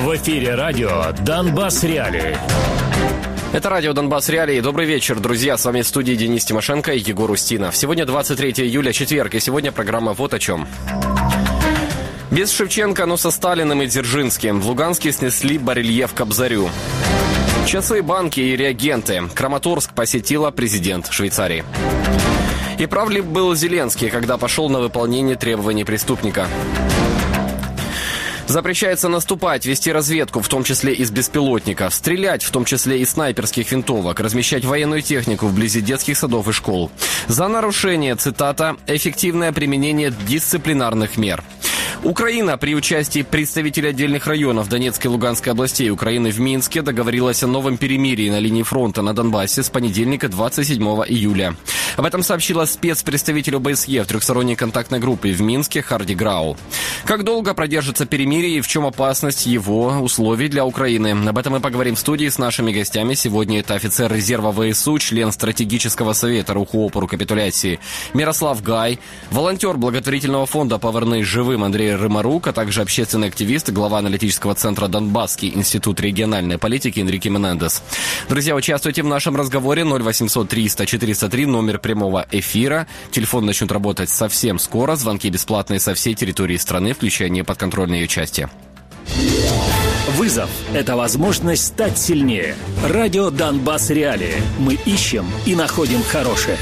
В эфире радио «Донбасс Реалии». Это радио «Донбасс Реалии». Добрый вечер, друзья. С вами в студии Денис Тимошенко и Егор Устинов. Сегодня 23 июля, четверг, и сегодня программа «Вот о чем». Без Шевченко, но со Сталиным и Дзержинским. В Луганске снесли барельеф Кобзарю. Часы, банки и реагенты. Краматорск посетила президент Швейцарии. И прав ли был Зеленский, когда пошел на выполнение требований преступника? Запрещается наступать, вести разведку, в том числе из беспилотников, стрелять, в том числе из снайперских винтовок, размещать военную технику вблизи детских садов и школ. За нарушение, цитата, «эффективное применение дисциплинарных мер». Украина при участии представителей отдельных районов Донецкой и Луганской областей Украины в Минске договорилась о новом перемирии на линии фронта на Донбассе с понедельника 27 июля. Об этом сообщила спецпредставитель ОБСЕ в трехсторонней контактной группе в Минске Харди Грау. Как долго продержится перемирие и в чем опасность его условий для Украины? Об этом мы поговорим в студии с нашими гостями. Сегодня это офицер резерва ВСУ, член стратегического совета руху опору капитуляции Мирослав Гай, волонтер благотворительного фонда «Повернись живым» Андрей Рымарук, а также общественный активист, глава аналитического центра «Донбасский институт региональной политики» Энрике Менендес. Друзья, участвуйте в нашем разговоре. 0800 300 403, номер прямого эфира. Телефон начнет работать совсем скоро. Звонки бесплатные со всей территории страны, включая неподконтрольные ее части. Вызов – это возможность стать сильнее. Радио «Донбасс Реалии». Мы ищем и находим хорошее.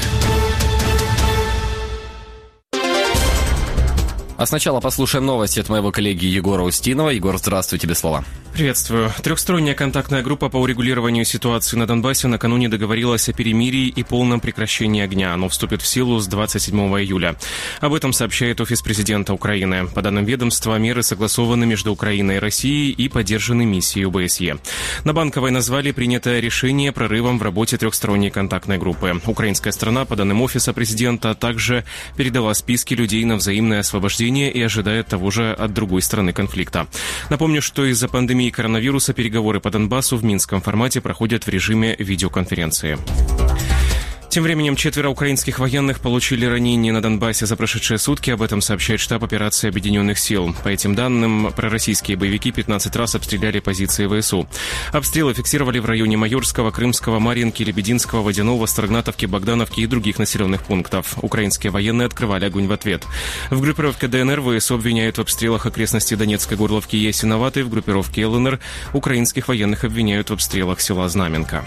А сначала послушаем новости от моего коллеги Егора Устинова. Егор, здравствуй, тебе слово. Приветствую. Трехсторонняя контактная группа по урегулированию ситуации на Донбассе накануне договорилась о перемирии и полном прекращении огня. Оно вступит в силу с 27 июля. Об этом сообщает Офис президента Украины. По данным ведомства, меры согласованы между Украиной и Россией и поддержаны миссией ОБСЕ. На Банковой назвали принятое решение прорывом в работе трехсторонней контактной группы. Украинская сторона, по данным Офиса президента, также передала списки людей на взаимное освобождение и ожидает того же от другой стороны конфликта. Напомню, что из-за пандемии коронавируса переговоры по Донбассу в минском формате проходят в режиме видеоконференции. Тем временем 4 украинских военных получили ранения на Донбассе за прошедшие сутки. Об этом сообщает штаб операции Объединенных сил. По этим данным, пророссийские боевики 15 раз обстреляли позиции ВСУ. Обстрелы фиксировали в районе Майорского, Крымского, Марьинки, Лебединского, Водяного, Строгнатовки, Богдановки и других населенных пунктов. Украинские военные открывали огонь в ответ. В группировке ДНР ВСУ обвиняют в обстрелах окрестностей Донецкой, Горловки и Ясиноватой. В группировке ЛНР украинских военных обвиняют в обстрелах села Знаменка.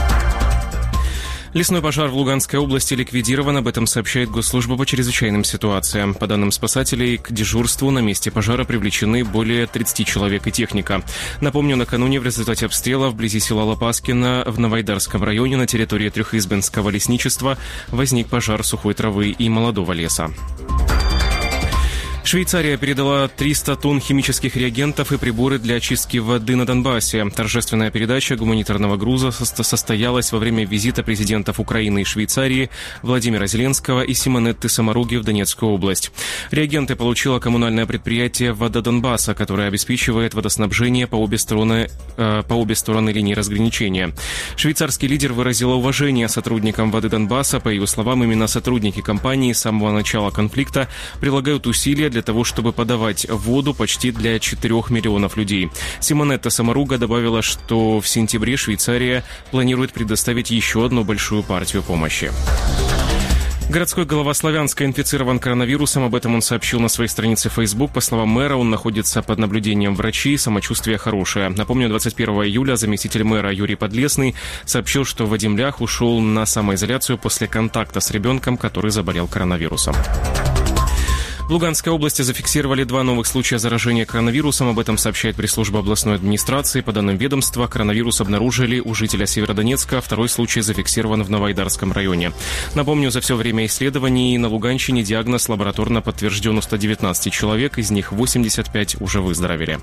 Лесной пожар в Луганской области ликвидирован, об этом сообщает Госслужба по чрезвычайным ситуациям. По данным спасателей, к дежурству на месте пожара привлечены более 30 человек и техника. Напомню, накануне в результате обстрела вблизи села Лопаскино в Новоайдарском районе на территории Трехизбинского лесничества возник пожар сухой травы и молодого леса. Швейцария передала 300 тонн химических реагентов и приборы для очистки воды на Донбассе. Торжественная передача гуманитарного груза состоялась во время визита президентов Украины и Швейцарии Владимира Зеленского и Симонетты Самаруги в Донецкую область. Реагенты получило коммунальное предприятие «Вода Донбасса», которое обеспечивает водоснабжение по обе стороны линии разграничения. Швейцарский лидер выразил уважение сотрудникам «Воды Донбасса». По его словам, именно сотрудники компании с самого начала конфликта прилагают усилия для того, чтобы подавать воду почти для 4 миллионов людей. Симонетта Самаруга добавила, что в сентябре Швейцария планирует предоставить еще одну большую партию помощи. Городской голова Славянска инфицирован коронавирусом. Об этом он сообщил на своей странице Facebook. По словам мэра, он находится под наблюдением врачей, самочувствие хорошее. Напомню, 21 июля заместитель мэра Юрий Подлесный сообщил, что Вадим Лях ушел на самоизоляцию после контакта с ребенком, который заболел коронавирусом. В Луганской области зафиксировали 2 новых случая заражения коронавирусом. Об этом сообщает пресс-служба областной администрации. По данным ведомства, коронавирус обнаружили у жителя Северодонецка. Второй случай зафиксирован в Новоайдарском районе. Напомню, за все время исследований на Луганщине диагноз лабораторно подтвержден у 119 человек. Из них 85 уже выздоровели.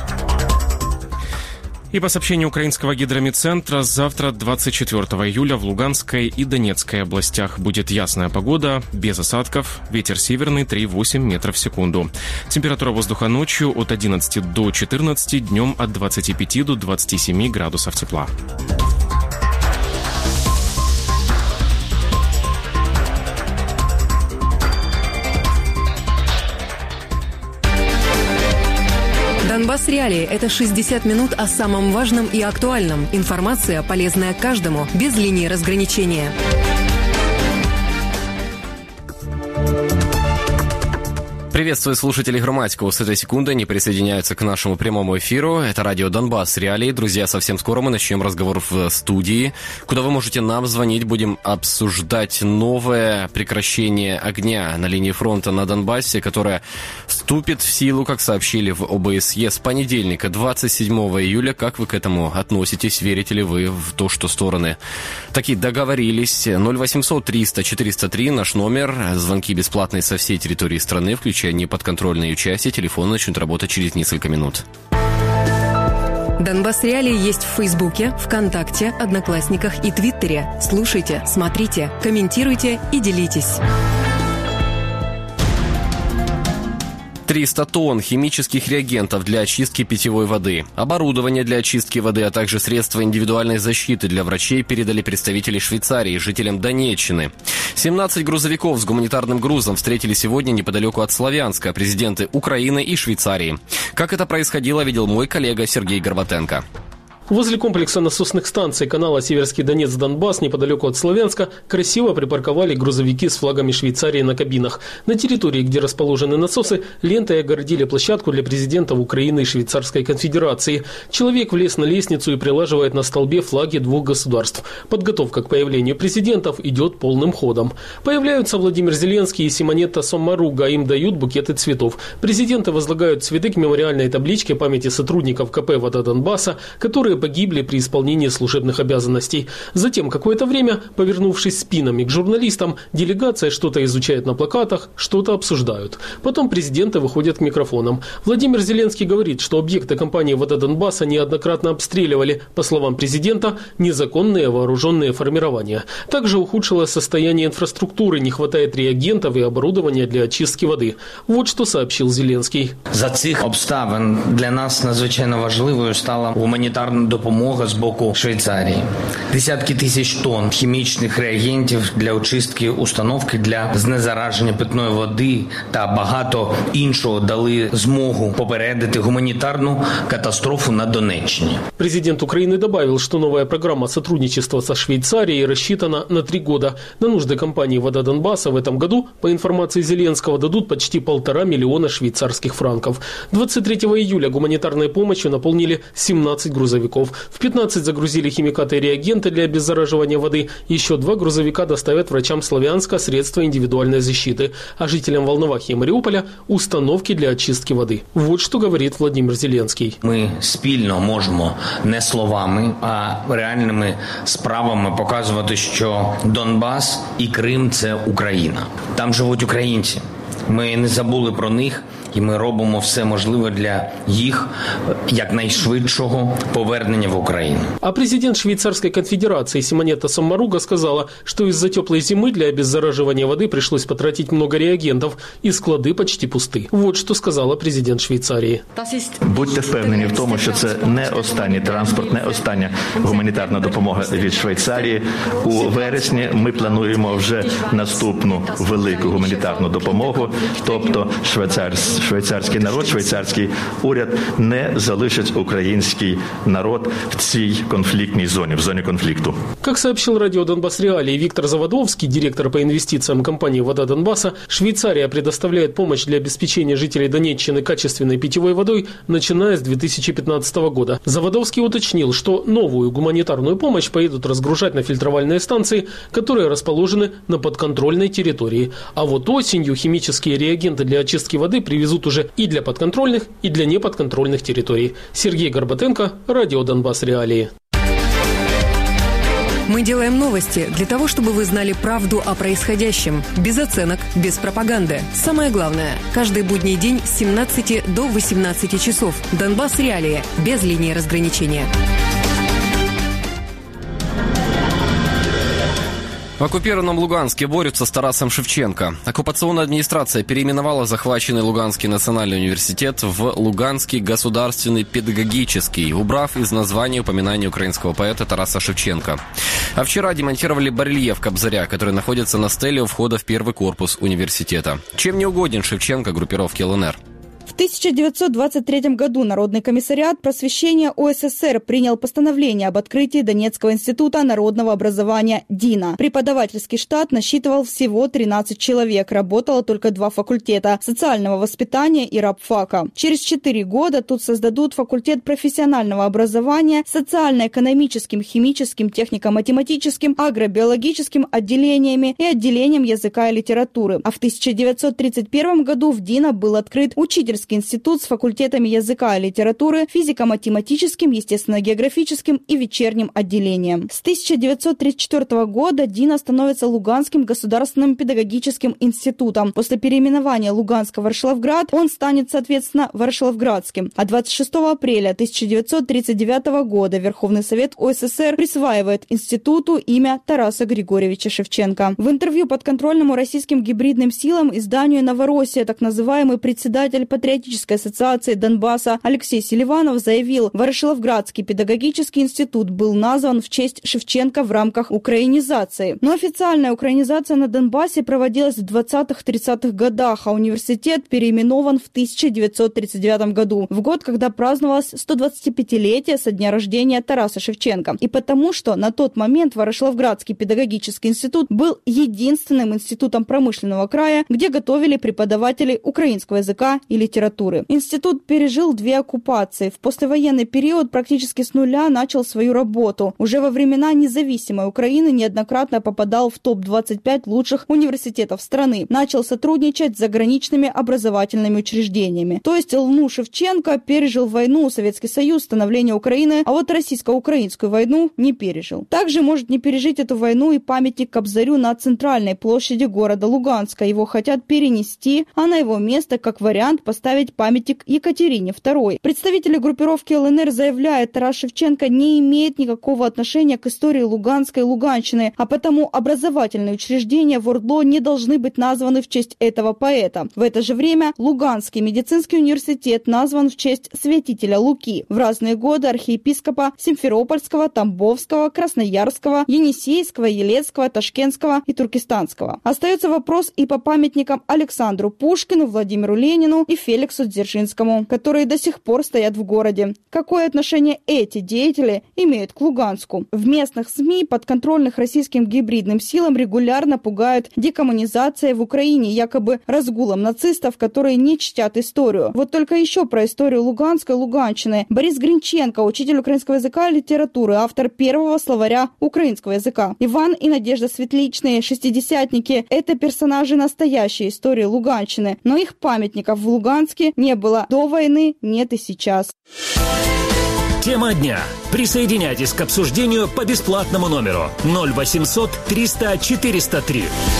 И по сообщению украинского гидромедцентра, завтра, 24 июля, в Луганской и Донецкой областях будет ясная погода, без осадков, ветер северный 3,8 метров в секунду. Температура воздуха ночью от 11 до 14, днем от 25 до 27 градусов тепла. Донбасс Реалии – это 60 минут о самом важном и актуальном. Информация, полезная каждому, без линии разграничения. Приветствую слушателей «Громадского». С этой секунды они присоединяются к нашему прямому эфиру. Это радио «Донбасс Реалии». Друзья, совсем скоро мы начнем разговор в студии, куда вы можете нам звонить. Будем обсуждать новое прекращение огня на линии фронта на Донбассе, которое вступит в силу, как сообщили в ОБСЕ, с понедельника, 27 июля. Как вы к этому относитесь? Верите ли вы в то, что стороны такие договорились? 0800 300 403 наш номер. Звонки бесплатные со всей территории страны, включая неподконтрольные части. Телефон начнет работать через несколько минут. Донбасс Реалии есть в Фейсбуке, ВКонтакте, Одноклассниках и Твиттере. Слушайте, смотрите, комментируйте и делитесь. 300 тонн химических реагентов для очистки питьевой воды, оборудование для очистки воды, а также средства индивидуальной защиты для врачей передали представители Швейцарии жителям Донеччины. 17 грузовиков с гуманитарным грузом встретили сегодня неподалеку от Славянска президенты Украины и Швейцарии. Как это происходило, видел мой коллега Сергей Горбатенко. Возле комплекса насосных станций канала Северский Донец-Донбасс, неподалеку от Славянска, красиво припарковали грузовики с флагами Швейцарии на кабинах. На территории, где расположены насосы, лентой огородили площадку для президентов Украины и Швейцарской конфедерации. Человек влез на лестницу и прилаживает на столбе флаги двух государств. Подготовка к появлению президентов идет полным ходом. Появляются Владимир Зеленский и Симонетта Соммаруга, им дают букеты цветов. Президенты возлагают цветы к мемориальной табличке памяти сотрудников КП «Вода Донбасса», которые погибли при исполнении служебных обязанностей. Затем какое-то время, повернувшись спинами к журналистам, делегация что-то изучает на плакатах, что-то обсуждают. Потом президенты выходят к микрофонам. Владимир Зеленский говорит, что объекты компании «Вода Донбасса» неоднократно обстреливали, по словам президента, незаконные вооруженные формирования. Также ухудшилось состояние инфраструктуры, не хватает реагентов и оборудования для очистки воды. Вот что сообщил Зеленский. За цих обставин для нас надзвичайно важливою стала гуманітарна допомога з боку Швейцарії. Десятки тисяч тонн хімічних реагентів для очистки установки для знезараження питної води та багато іншого дали змогу попередити гуманітарну катастрофу на Донеччині. Президент Украины добавил, что новая программа сотрудничества со Швейцарией рассчитана на 3 года. На нужды компании «Вода Донбасса» в этом году, по информации Зеленского, дадут почти 1,5 миллиона швейцарских франков. 23 июля гуманитарной помощью наполнили 17 грузовиков. В 15 загрузили химикаты и реагенты для обеззараживания воды. Еще 2 грузовика доставят врачам Славянска средства индивидуальной защиты, а жителям Волновахи и Мариуполя – установки для очистки воды. Вот что говорит Владимир Зеленский. Ми спільно можемо не словами, а реальними справами показувати, що Донбас і Крим – це Україна. Там живуть українці. Ми не забули про них. І ми робимо все можливе для їх якнайшвидшого повернення в Україну. А президент Швейцарской конфедерации Симонетта Соммаруга сказала, что из-за теплой зимы для обеззараживания воды пришлось потратить много реагентов, и склады почти пусты. Вот что сказала президент Швейцарии. Будьте впевнені в тому, що це не останній транспорт, не остання гуманітарна допомога від Швейцарії. У вересні ми плануємо вже наступну велику гуманітарну допомогу, тобто швейцарський народ, швейцарський уряд не залишить український народ в цій конфліктній зоні, в зоні конфлікту. Как сообщил радио «Донбасс Реалии» Виктор Заводовский, директор по инвестициям компании «Вода Донбасса», Швейцария предоставляет помощь для обеспечения жителей Донеччины качественной питьевой водой, начиная с 2015 года. Заводовский уточнил, что новую гуманитарную помощь поедут разгружать на фильтровальные станции, которые расположены на подконтрольной территории. А вот осенью химические реагенты для очистки воды привезут уже и для подконтрольных, и для неподконтрольных территорий. Сергей Горбатенко, радио «Донбасс Реалии». Мы делаем новости для того, чтобы вы знали правду о происходящем. Без оценок, без пропаганды. Самое главное – каждый будний день с 17 до 18 часов. «Донбасс Реалии» без линии разграничения. В оккупированном Луганске борются с Тарасом Шевченко. Оккупационная администрация переименовала захваченный Луганский национальный университет в Луганский государственный педагогический, убрав из названия упоминание украинского поэта Тараса Шевченко. А вчера демонтировали барельеф Кобзаря, который находится на стеле у входа в первый корпус университета. Чем не угоден Шевченко группировке ЛНР? 1923 году Народный комиссариат просвещения УССР принял постановление об открытии Донецкого института народного образования ДИНа. Преподавательский штат насчитывал всего 13 человек, работало только 2 факультета – социального воспитания и рабфака. Через 4 года тут создадут факультет профессионального образования с социально-экономическим, химическим, технико-математическим, агробиологическим отделениями и отделением языка и литературы. А в 1931 году в ДИНа был открыт учительский институт с факультетами языка и литературы, физико-математическим, естественно-географическим и вечерним отделением. С 1934 года ДИНа становится Луганским государственным педагогическим институтом. После переименования Луганска в Ворошиловград он станет, соответственно, Ворошиловградским. А 26 апреля 1939 года Верховный Совет УССР присваивает институту имя Тараса Григорьевича Шевченко. В интервью подконтрольному российским гибридным силам изданию «Новороссия» так называемый председатель Патриотической ассоциации Донбасса Алексей Селиванов заявил, Ворошиловградский педагогический институт был назван в честь Шевченко в рамках украинизации. Но официальная украинизация на Донбассе проводилась в 20-30-х годах, а университет переименован в 1939 году, в год, когда праздновалось 125-летие со дня рождения Тараса Шевченко. И потому, что на тот момент Ворошиловградский педагогический институт был единственным институтом промышленного края, где готовили преподавателей украинского языка и литературы. Институт пережил 2 оккупации. В послевоенный период практически с нуля начал свою работу. Уже во времена независимой Украины неоднократно попадал в топ-25 лучших университетов страны. Начал сотрудничать с заграничными образовательными учреждениями. То есть Лну Шевченко пережил войну, Советский Союз, становление Украины, а вот российско-украинскую войну не пережил. Также может не пережить эту войну и памятник Кобзарю на центральной площади города Луганска. Его хотят перенести, а на его место, как вариант, поставить памятник Екатерине II. Представители группировки ЛНР заявляют, Тарас Шевченко не имеет никакого отношения к истории Луганска и Луганщины, а потому образовательные учреждения в ОРДЛО не должны быть названы в честь этого поэта. В это же время Луганский медицинский университет назван в честь святителя Луки. В разные годы архиепископа Симферопольского, Тамбовского, Красноярского, Енисейского, Елецкого, Ташкентского и Туркестанского. Остается вопрос и по памятникам Александру Пушкину, Владимиру Ленину и Феликсу Дзержинскому, которые до сих пор стоят в городе. Какое отношение эти деятели имеют к Луганску? В местных СМИ, подконтрольных российским гибридным силам, регулярно пугают декоммунизацией в Украине, якобы разгулом нацистов, которые не чтят историю. Вот только еще про историю Луганска и Луганщины. Борис Гринченко, учитель украинского языка и литературы, автор первого словаря украинского языка. Иван и Надежда Светличные, шестидесятники – это персонажи настоящей истории Луганщины, но их памятников в Луганске не было до войны, нет и сейчас. Тема дня. Присоединяйтесь к обсуждению по бесплатному номеру 0800 300 403.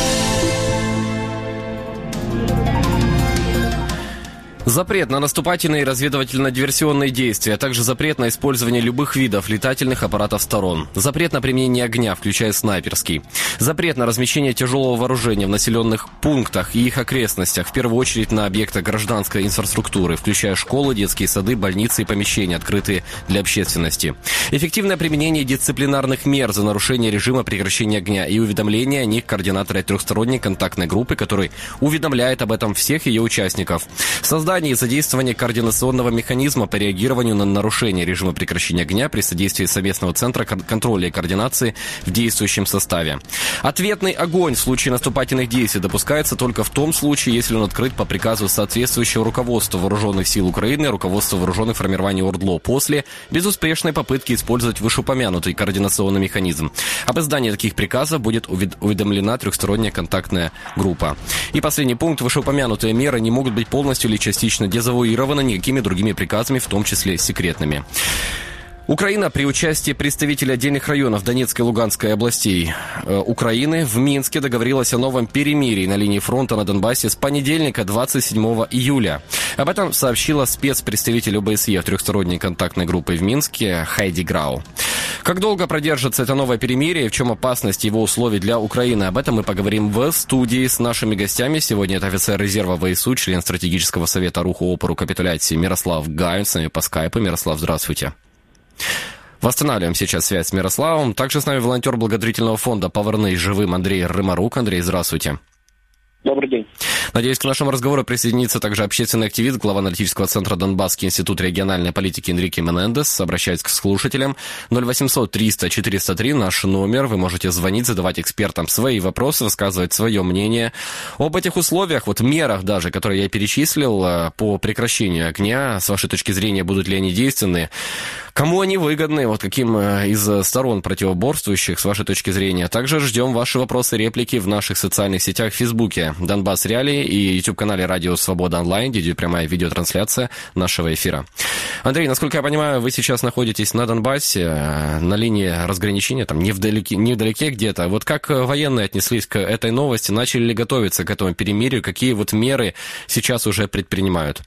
Запрет на наступательные и разведывательно-диверсионные действия, а также запрет на использование любых видов летательных аппаратов сторон. Запрет на применение огня, включая снайперский. Запрет на размещение тяжелого вооружения в населенных пунктах и их окрестностях, в первую очередь на объектах гражданской инфраструктуры, включая школы, детские сады, больницы и помещения, открытые для общественности. Эффективное применение дисциплинарных мер за нарушение режима прекращения огня и уведомление о них координатора трехсторонней контактной группы, который уведомляет об этом всех ее участников. Создание и задействование координационного механизма по реагированию на нарушение режима прекращения огня при содействии совместного центра контроля и координации в действующем составе. Ответный огонь в случае наступательных действий допускается только в том случае, если он открыт по приказу соответствующего руководства Вооруженных сил Украины, руководства вооруженных формирований ОРДЛО после безуспешной попытки использовать вышеупомянутый координационный механизм. Об издании таких приказов будет уведомлена трехсторонняя контактная группа. И последний пункт. Вышеупомянутые меры не могут быть полностью или частично дезавуированы никакими другими приказами, в том числе секретными. Украина при участии представителей отдельных районов Донецкой и Луганской областей Украины в Минске договорилась о новом перемирии на линии фронта на Донбассе с понедельника 27 июля. Об этом сообщила спецпредставитель ОБСЕ трехсторонней контактной группы в Минске Хайди Грау. Как долго продержится это новое перемирие и в чем опасность его условий для Украины? Об этом мы поговорим в студии с нашими гостями. Сегодня это офицер резерва ВСУ, член стратегического совета руху опору капитуляции Мирослав Гаин с нами по скайпу. Мирослав, здравствуйте. Восстанавливаем сейчас связь с Мирославом. Также с нами волонтер благотворительного фонда «Поварные живым» Андрей Рымарук. Андрей, здравствуйте. Добрый день. Надеюсь, к нашему разговору присоединится также общественный активист, глава аналитического центра Донбасский институт региональной политики Энрике Менендес. Обращаюсь к слушателям. 0800 300 403 наш номер. Вы можете звонить, задавать экспертам свои вопросы, высказывать свое мнение об этих условиях, вот мерах даже, которые я перечислил по прекращению огня. С вашей точки зрения, будут ли они действенны? Кому они выгодны? Вот каким из сторон противоборствующих, с вашей точки зрения? Также ждем ваши вопросы, реплики в наших социальных сетях в Фейсбуке Донбасс Реалии и YouTube-канале Радио Свобода Онлайн, где идет прямая видеотрансляция нашего эфира. Андрей, насколько я понимаю, вы сейчас находитесь на Донбассе, на линии разграничения, там невдалеке где-то. Вот как военные отнеслись к этой новости? Начали ли готовиться к этому перемирию? Какие вот меры сейчас уже предпринимают?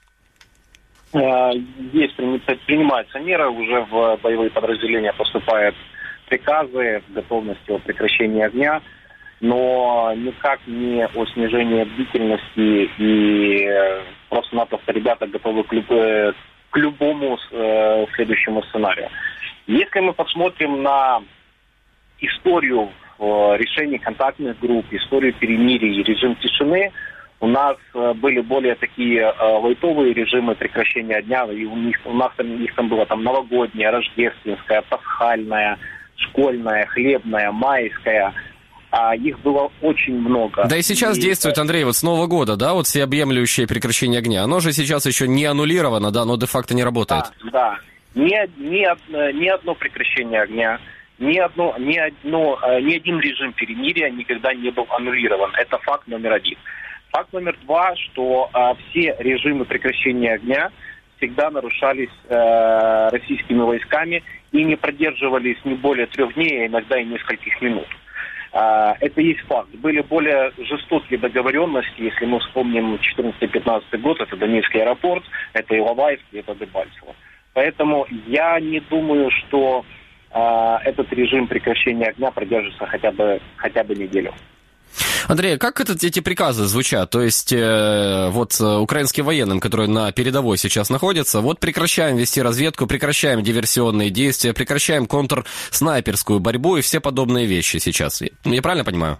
Принимаются меры, уже в боевые подразделения поступают приказы в готовности о прекращении огня, но никак не о снижении бдительности, и просто-напросто ребята готовы к любому следующему сценарию. Если мы посмотрим на историю решений контактных групп, историю перемирия и режим тишины, у нас были более такие лайтовые режимы прекращения огня, и у нас там было там новогоднее, рождественское, пасхальное, школьное, хлебное, майское. Их было очень много. Да и сейчас действует, Андрей, вот с Нового года, да, вот всеобъемлющее прекращение огня. Оно же сейчас еще не аннулировано, да, оно де-факто не работает. Да. Ни одно прекращение огня, ни один режим перемирия никогда не был аннулирован. Это факт номер один. Факт номер два, что все режимы прекращения огня всегда нарушались российскими войсками и не продерживались не более 3 дней, а иногда и нескольких минут. Это есть факт. Были более жестокие договоренности, если мы вспомним 14-15 год, это Донецкий аэропорт, это Иловайск, это Дебальцево. Поэтому я не думаю, что этот режим прекращения огня продержится хотя бы неделю. Андрей, как эти приказы звучат? То есть, вот украинским военным, которые на передовой сейчас находятся, вот прекращаем вести разведку, прекращаем диверсионные действия, прекращаем контрснайперскую борьбу и все подобные вещи сейчас. Я правильно понимаю?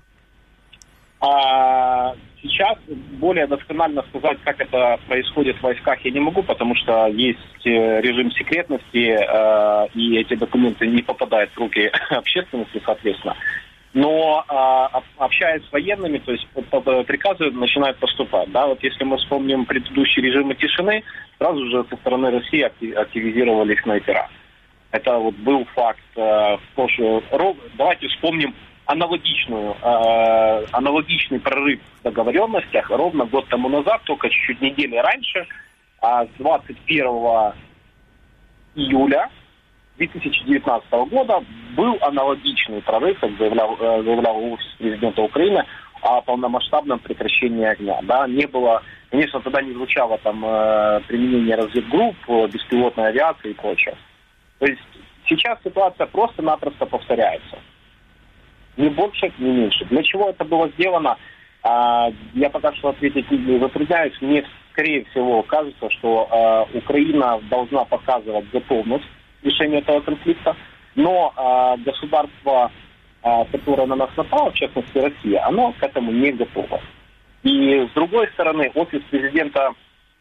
Сейчас более досконально сказать, как это происходит в войсках, я не могу, потому что есть режим секретности, и эти документы не попадают в руки общественности, соответственно. Но общаясь с военными, то есть приказы начинают поступать. Да? Вот если мы вспомним предыдущие режимы тишины, сразу же со стороны России активизировались снайпера. Это вот был факт. Давайте вспомним аналогичный прорыв в договоренностях ровно год тому назад, только чуть-чуть недели раньше, с 21 июля 2019 года был аналогичный прорыв, как заявлял офис президента Украины, о полномасштабном прекращении огня. Да, не было, конечно, тогда не звучало там применение разведгрупп, беспилотной авиации и прочее. То есть сейчас ситуация просто-напросто повторяется. Ни больше, ни меньше. Для чего это было сделано, я пока что ответить не затрудняюсь. Мне, скорее всего, кажется, что Украина должна показывать готовность решения этого конфликта, но государство, которое на нас напало, в частности Россия, оно к этому не готово. И с другой стороны, офис президента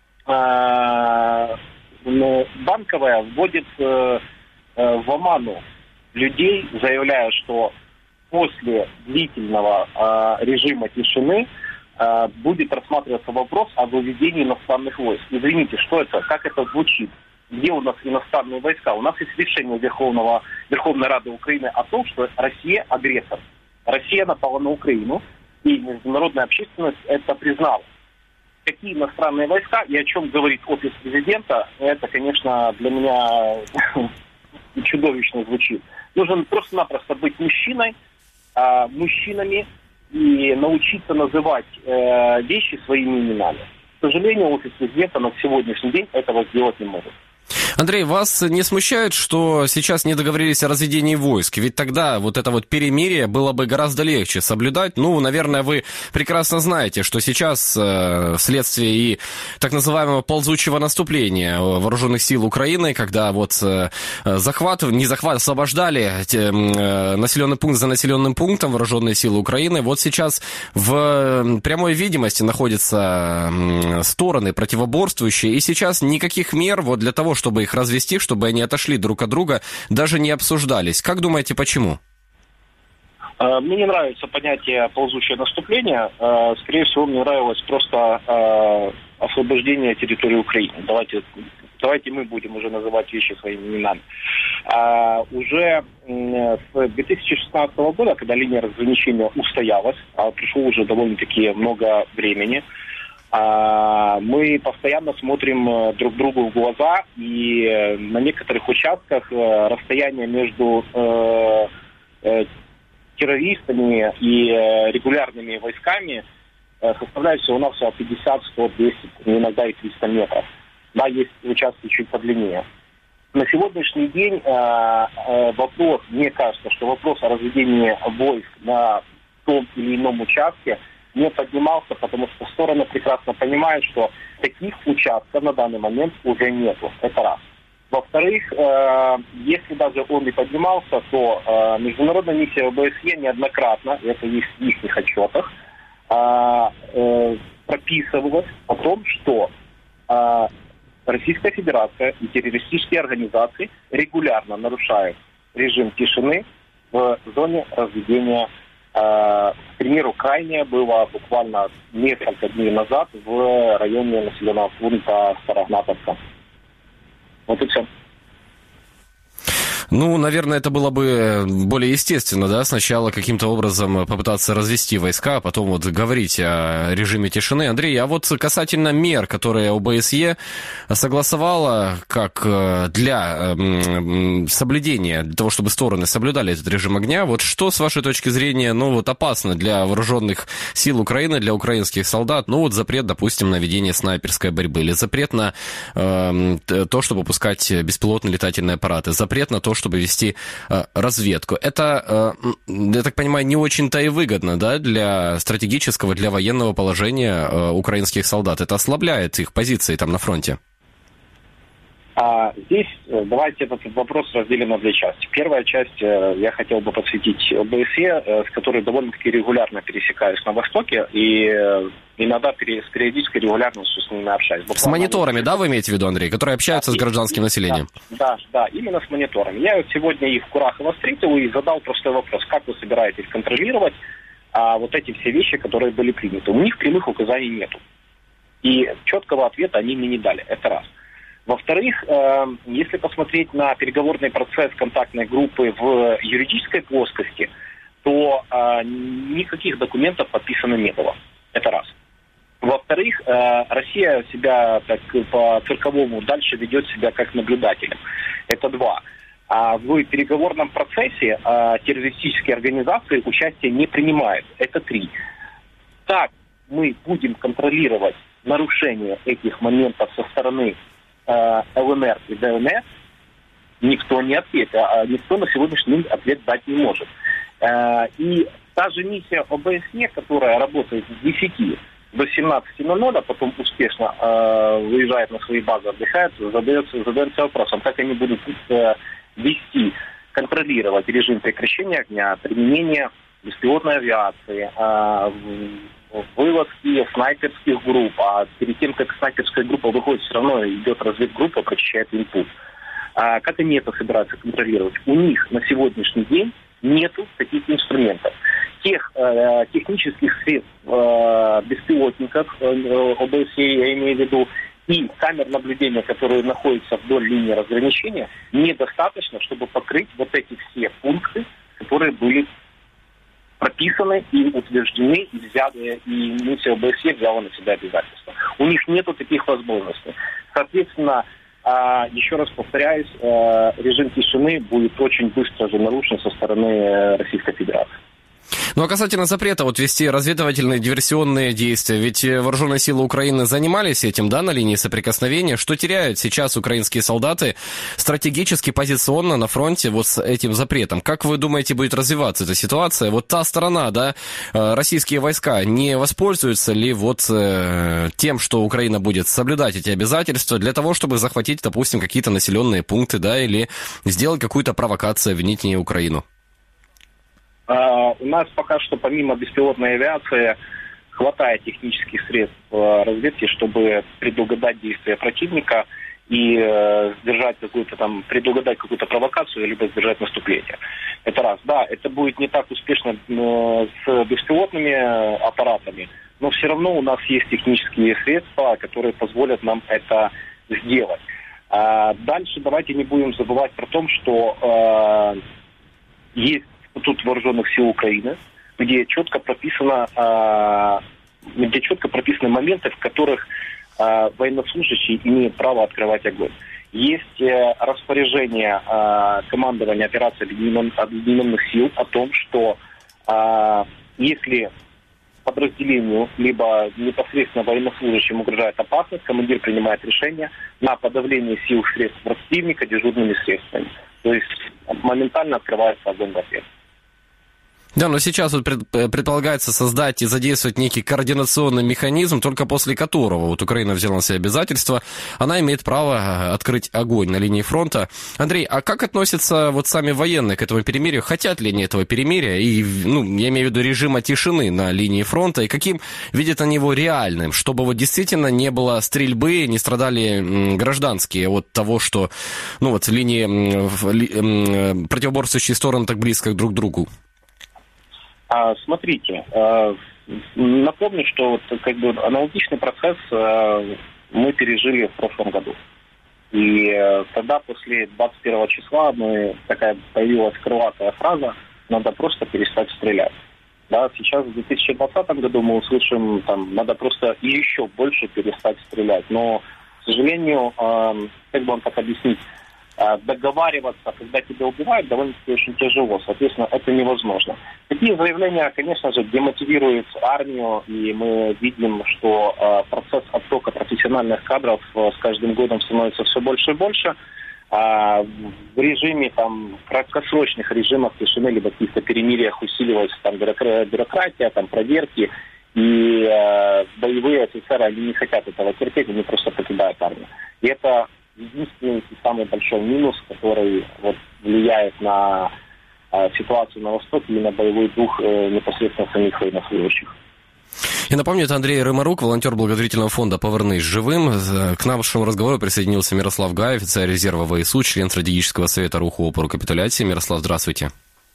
Банковая вводит в оману людей, заявляя, что после длительного режима тишины будет рассматриваться вопрос о выведении иностранных войск. Извините, что это? Как это звучит? Где у нас иностранные войска? У нас есть решение Верховной Рады Украины о том, что Россия агрессор. Россия напала на Украину, и международная общественность это признала. Какие иностранные войска и о чем говорит офис президента, это, конечно, для меня чудовищно звучит. Нужно просто-напросто быть мужчинами и научиться называть вещи своими именами. К сожалению, офис президента на сегодняшний день этого сделать не может. Андрей, вас не смущает, что сейчас не договорились о разведении войск? Ведь тогда вот это вот перемирие было бы гораздо легче соблюдать. Ну, наверное, вы прекрасно знаете, что сейчас вследствие и так называемого ползучего наступления вооруженных сил Украины, когда вот освобождали населенный пункт за населенным пунктом вооруженные силы Украины, вот сейчас в прямой видимости находятся стороны противоборствующие, и сейчас никаких мер вот для того, чтобы их развести, чтобы они отошли друг от друга, даже не обсуждались. Как думаете, почему? Мне не нравится понятие «ползучее наступление». Скорее всего, мне нравилось просто освобождение территории Украины. Давайте мы будем уже называть вещи своими именами. Уже с 2016 года, когда линия разграничения устоялась, прошло уже довольно-таки много времени, мы постоянно смотрим друг другу в глаза, и на некоторых участках расстояние между террористами и регулярными войсками составляет всего-навсего 50, 100, 200, иногда и 300 метров. Да, есть участки чуть подлиннее. На сегодняшний день вопрос, мне кажется, что вопрос о разведении войск на том или ином участке не поднимался, потому что стороны прекрасно понимают, что таких участков на данный момент уже нету. Это раз. Во-вторых, если даже он и поднимался, то международная миссия ОБСЕ неоднократно, это есть в их отчетах, прописывалось о том, что Российская Федерация и террористические организации регулярно нарушают режим тишины в зоне разведения. К примеру, крайнее было буквально несколько дней назад в районе населенного пункта Старогнатовка. Вот и все. Ну, наверное, это было бы более естественно, да, сначала каким-то образом попытаться развести войска, а потом вот говорить о режиме тишины. Андрей, а вот касательно мер, которые ОБСЕ согласовала как для соблюдения, для того, чтобы стороны соблюдали этот режим огня, вот что, с вашей точки зрения, ну, вот опасно для вооруженных сил Украины, для украинских солдат? Ну, вот запрет, допустим, на ведение снайперской борьбы, или запрет на то, чтобы пускать беспилотные летательные аппараты, запрет на то, чтобы вести разведку. Это, я так понимаю, не очень-то и выгодно, да, для стратегического, для военного положения украинских солдат. Это ослабляет их позиции там на фронте. Здесь давайте этот вопрос разделим на две части. Первая часть я хотел бы посвятить ОБСЕ, с которой довольно-таки регулярно пересекаюсь на Востоке, и иногда с периодической регулярностью с ними общаюсь. С мониторами, да, вы имеете в виду, Андрей, которые общаются с гражданским населением? Да, именно с мониторами. Я сегодня их в Курахово встретил и задал простой вопрос: как вы собираетесь контролировать вот эти все вещи, которые были приняты? У них прямых указаний нету. И четкого ответа они мне не дали. Это раз. Во-вторых, если посмотреть на переговорный процесс контактной группы в юридической плоскости, то никаких документов подписано не было. Это раз. Во-вторых, Россия себя так по-цирковому дальше ведет себя как наблюдатель. Это два. А в переговорном процессе террористические организации участие не принимают. Это три. Так мы будем контролировать нарушение этих моментов со стороны ЛНР и ДНР, никто не ответит, никто на сегодняшний день ответ дать не может. И та же миссия ОБСЕ, которая работает с 10 до 17:00, а потом успешно выезжает на свои базы, отдыхает, задается вопросом, как они будут вести, контролировать режим прекращения огня, применение беспилотной авиации, вылазки снайперских групп, а перед тем, как снайперская группа выходит, все равно идет разведгруппа, прочищает инпут. Как они это собираются контролировать? У них на сегодняшний день нету таких инструментов. Тех технических средств, беспилотников, ОБСЕ, я имею в виду, и камер наблюдения, которые находятся вдоль линии разграничения, недостаточно, чтобы покрыть вот эти все пункты, которые были прописаны и утверждены, и взяты, и миссия ОБСЕ взяла на себя обязательства. У них нету таких возможностей. Соответственно, еще раз повторяюсь, режим тишины будет очень быстро же нарушен со стороны Российской Федерации. Ну а касательно запрета вести разведывательные диверсионные действия, ведь вооруженные силы Украины занимались этим, да, на линии соприкосновения. Что теряют сейчас украинские солдаты стратегически, позиционно на фронте с этим запретом? Как вы думаете, будет развиваться эта ситуация? Та сторона, да, российские войска не воспользуются ли тем, что Украина будет соблюдать эти обязательства для того, чтобы захватить, допустим, какие-то населенные пункты, да, или сделать какую-то провокацию, обвинить в ней Украину? У нас пока что помимо беспилотной авиации хватает технических средств разведки, чтобы предугадать действия противника и предугадать какую-то провокацию, либо сдержать наступление. Это раз. Да, это будет не так успешно с беспилотными аппаратами, но все равно у нас есть технические средства, которые позволят нам это сделать. Дальше давайте не будем забывать про то, что есть Статут Вооруженных сил Украины, где четко прописаны моменты, в которых военнослужащие имеют право открывать огонь. Есть распоряжение командования операции Объединенных сил о том, что если подразделению, либо непосредственно военнослужащим угрожает опасность, командир принимает решение на подавление сил средств противника дежурными средствами. То есть моментально открывается огонь в ответ. Да, но сейчас предполагается создать и задействовать некий координационный механизм, только после которого Украина взяла на себя обязательства, она имеет право открыть огонь на линии фронта. Андрей, а как относятся сами военные к этому перемирию? Хотят ли они этого перемирия? И, я имею в виду режима тишины на линии фронта. И каким видят они его реальным? Чтобы действительно не было стрельбы, не страдали гражданские от того, что линии противоборствующие стороны так близко друг к другу. Смотрите, напомню, что аналогичный процесс мы пережили в прошлом году. И тогда, после 21 числа, появилась крылатая фраза «надо просто перестать стрелять». Да, сейчас в 2020 году мы услышим, надо просто еще больше перестать стрелять. Но, к сожалению, как бы вам так объяснить, договариваться, когда тебя убивают, довольно-таки очень тяжело. Соответственно, это невозможно. Такие заявления, конечно же, демотивируют армию, и мы видим, что процесс оттока профессиональных кадров с каждым годом становится все больше и больше. В режиме, краткосрочных режимах тишины, либо каких-то перемириях усиливается бюрократия, проверки, и боевые офицеры, они не хотят этого терпеть, они просто покидают армию. И это единственный и самый большой минус, который влияет на ситуацию на Востоке и на боевой дух непосредственно самих военнослужащих. Я напомню, это Андрей Рымарук, волонтер благотворительного фонда «Повернись живым». К нашему разговору присоединился Мирослав Гай, офицер резерва ВСУ, член стратегического совета руху опору капитуляції. Мирослав, здравствуйте.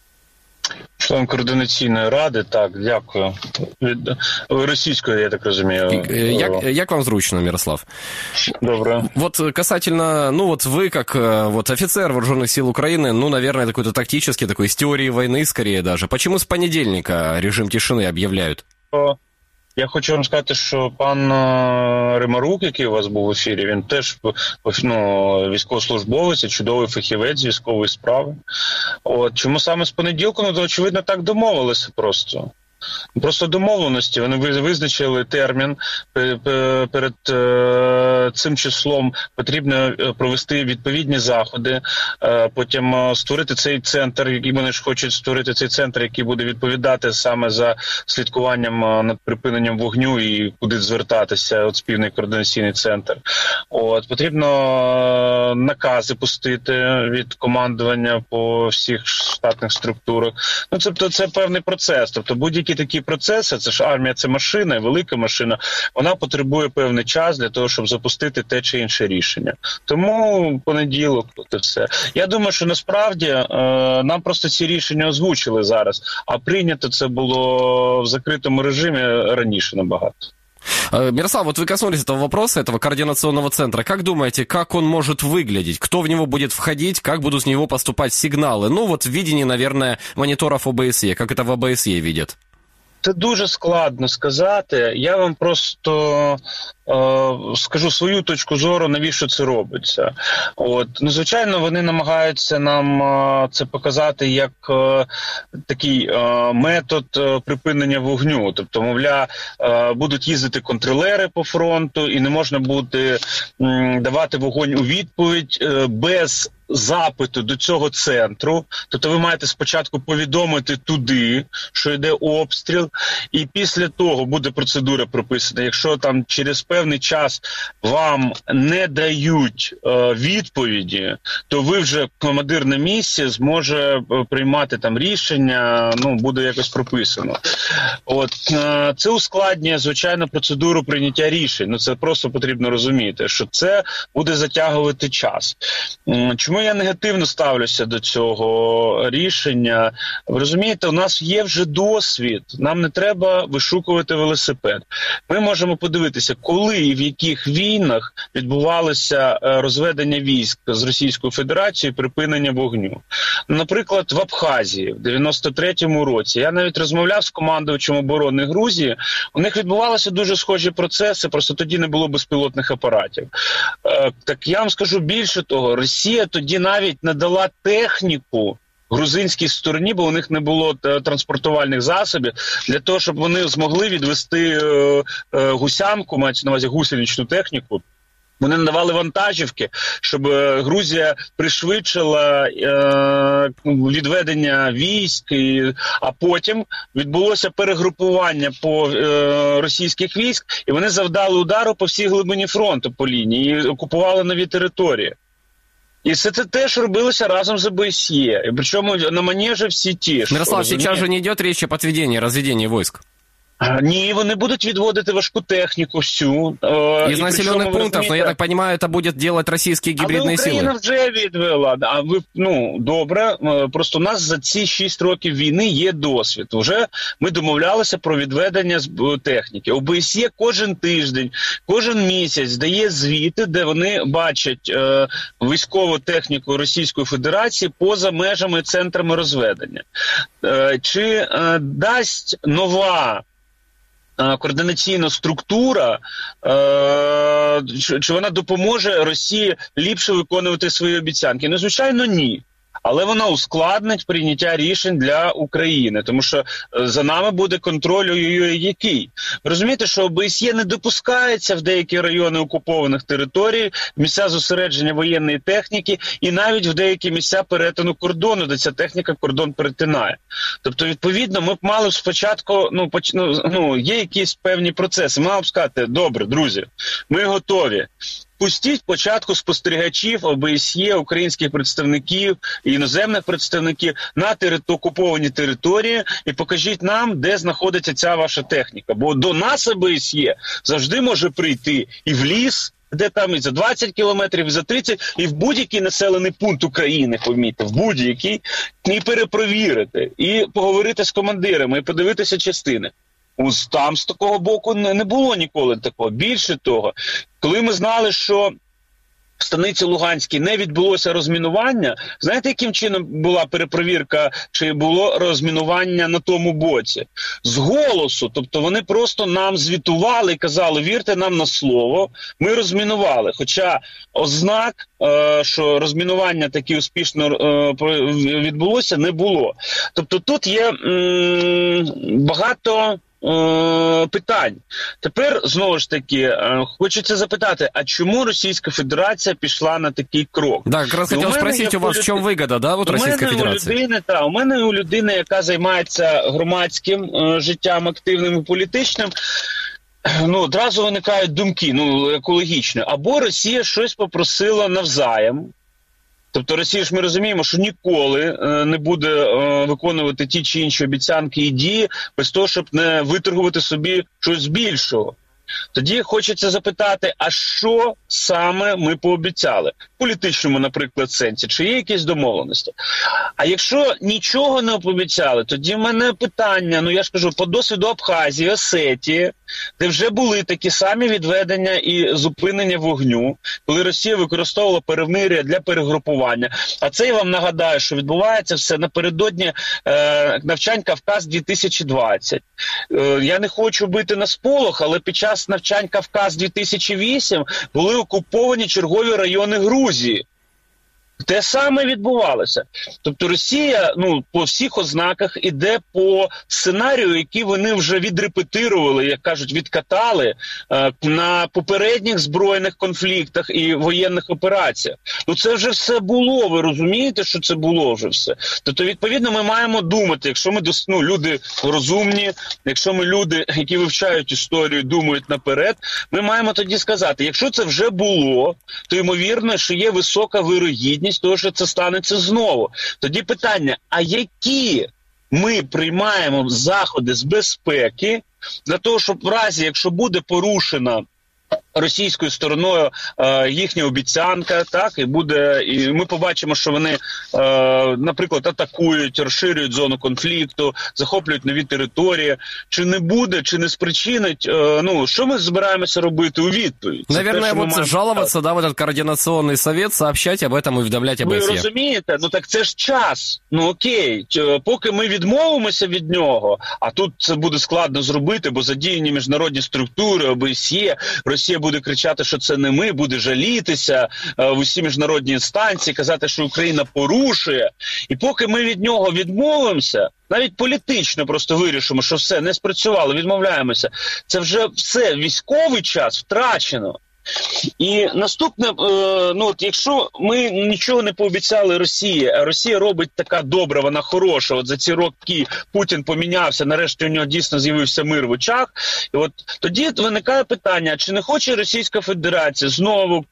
Член координаційної ради, так, дякую. Російською, я так розумію. Як вам зручно, Мирослав? Добре. Касательно, вы как офицер вооруженных сил Украины, наверное, какой-то тактический, такой из теории войны скорее даже. Почему с понедельника режим тишины объявляют? Я хочу вам сказати, що пан Римарук, який у вас був в ефірі, він теж військовослужбовець, чудовий фахівець з військової справи. Чому саме з понеділку? Очевидно, так домовилися просто. Просто домовленості. Вони визначили термін. Перед цим числом потрібно провести відповідні заходи, потім створити цей центр, який вони ж хочуть створити цей центр, який буде відповідати саме за слідкуванням над припиненням вогню і куди звертатися, спільний координаційний центр. Потрібно накази пустити від командування по всіх штатних структурах. Тобто це певний процес. Тобто будь-які такі процеси, це ж армія, це машина, велика машина, вона потребує певний час для того, щоб запустити те чи інше рішення. Тому понеділок, це все. Я думаю, що насправді нам просто ці рішення озвучили зараз, а прийнято це було в закритому режимі раніше набагато. Мирослав, вы коснулись этого вопроса, этого координационного центра. Как думаете, как он может выглядеть? Кто в него будет входить? Как будут с него поступать сигналы? В видении, наверное, мониторов ОБСЕ. Как это в ОБСЕ видят? Це дуже складно сказати. Я вам просто скажу свою точку зору, навіщо це робиться. Звичайно, вони намагаються нам це показати як такий метод припинення вогню. Тобто, мовляв, будуть їздити контролери по фронту і не можна буде давати вогонь у відповідь без запиту до цього центру. Тобто ви маєте спочатку повідомити туди, що йде обстріл, і після того буде процедура прописана. Якщо там через певний час вам не дають відповіді, то ви вже, командир на місці, зможе приймати там рішення, буде якось прописано. Це ускладнює, звичайно, процедуру прийняття рішень. Це просто потрібно розуміти, що це буде затягувати час. Чому я негативно ставлюся до цього рішення? Ви розумієте, у нас є вже досвід, нам не треба вишукувати велосипед. Ми можемо подивитися, коли і в яких війнах відбувалося розведення військ з Російською Федерацією, припинення вогню. Наприклад, в Абхазії в 93-му році. Я навіть розмовляв з командувачем оборони Грузії, у них відбувалися дуже схожі процеси, просто тоді не було безпілотних апаратів. Так я вам скажу більше того, Росія тоді навіть надала техніку грузинській стороні, бо у них не було транспортувальних засобів, для того, щоб вони змогли відвести гусянку, мається на увазі гусеничну техніку. Вони надавали вантажівки, щоб Грузія пришвидшила відведення військ, а потім відбулося перегрупування по російських військ, і вони завдали удару по всій глибині фронту по лінії і окупували нові території. І це теж робилося разом з ОБСЄ. І причому на манежі всі ті ж. Мирослав, сейчас же не йде річ об отведении, розведении войск. Ні, вони будуть відводити важку техніку всю. Із населених пунктів, але я так розумію, це буде робити російські гібридні сили. Але Україна вже відвела. А ви, добре, просто у нас за ці 6 років війни є досвід. Вже ми домовлялися про відведення техніки. ОБСЄ кожен тиждень, кожен місяць дає звіти, де вони бачать військову техніку Російської Федерації поза межами центрами розведення. Чи дасть нова координаційна структура, чи вона допоможе Росії ліпше виконувати свої обіцянки? Звичайно, ні. Але вона ускладнить прийняття рішень для України, тому що за нами буде контроль який. Ви розумієте, що ОБСЄ не допускається в деякі райони окупованих територій, місця зосередження воєнної техніки і навіть в деякі місця перетину кордону, де ця техніка кордон перетинає. Тобто, відповідно, ми б мали спочатку, є якісь певні процеси. Ми мали б сказати, добре, друзі, ми готові. Пустіть спочатку спостерігачів ОБСЄ, українських представників, іноземних представників на окуповані території і покажіть нам, де знаходиться ця ваша техніка. Бо до нас ОБСЄ завжди може прийти і в ліс, де там і за 20 кілометрів, і за 30, і в будь-який населений пункт України, помітьте, в будь-який, і перепровірити, і поговорити з командирами, і подивитися частини. Там з такого боку не було ніколи такого. Більше того, коли ми знали, що в станиці Луганській не відбулося розмінування, знаєте, яким чином була перепровірка, чи було розмінування на тому боці? З голосу, тобто вони просто нам звітували і казали, вірте нам на слово, ми розмінували. Хоча ознак, що розмінування таки успішно відбулося, не було. Тобто тут є багато питань. Тепер, знову ж таки, хочеться запитати, а чому Російська Федерація пішла на такий крок? Да, якраз хотів спросити у вас, в чому вигода, да, от Російської Федерації? У мене у людини, яка займається громадським життям, активним і політичним, одразу виникають думки, екологічні. Або Росія щось попросила навзаєм. Тобто Росія ж ми розуміємо, що ніколи не буде виконувати ті чи інші обіцянки і дії без того, щоб не виторгувати собі щось більшого. Тоді хочеться запитати, а що саме ми пообіцяли? В політичному, наприклад, сенсі, чи є якісь домовленості? А якщо нічого не пообіцяли, тоді в мене питання, я ж кажу, по досвіду Абхазії, Осетії, де вже були такі самі відведення і зупинення вогню, коли Росія використовувала перемир'я для перегрупування. А це я вам нагадаю, що відбувається все напередодні навчань Кавказ-2020. Я не хочу бити на сполох, але під час навчань Кавказ-2008 були окуповані чергові райони Грузії. Те саме відбувалося. Тобто Росія, по всіх ознаках іде по сценарію, який вони вже відрепетирували, як кажуть, відкатали на попередніх збройних конфліктах і воєнних операціях. Це вже все було, ви розумієте, що це було вже все. Тобто, відповідно, ми маємо думати, якщо ми люди розумні, якщо ми люди, які вивчають історію, думають наперед, ми маємо тоді сказати, якщо це вже було, то ймовірно, що є висока вирогідність того, що це станеться знову. Тоді питання, а які ми приймаємо заходи з безпеки для того, щоб в разі, якщо буде порушена російською стороною їхня обіцянка, так, і ми побачимо, що вони, наприклад, атакують, розширюють зону конфлікту, захоплюють нові території, чи не буде, чи не спричинить, що ми збираємося робити у відповідь? Наверное, жалуватися, в этот координаційний совет, сообщать об этом і повідомлять ОБСЄ. Ви розумієте? Так це ж час. Окей, поки ми відмовимося від нього, а тут це буде складно зробити, бо задіяні міжнародні структури, ОБСЄ, Росія буде кричати, що це не ми, буде жалітися в усі міжнародні інстанції, казати, що Україна порушує. І поки ми від нього відмовимося, навіть політично просто вирішимо, що все, не спрацювало, відмовляємося, це вже все, військовий час втрачено. І наступне, якщо ми нічого не пообіцяли Росії, а Росія робить така добра, вона хороша, за ці роки Путін помінявся, нарешті у нього дійсно з'явився мир в очах, і тоді виникає питання, чи не хоче Російська Федерація знову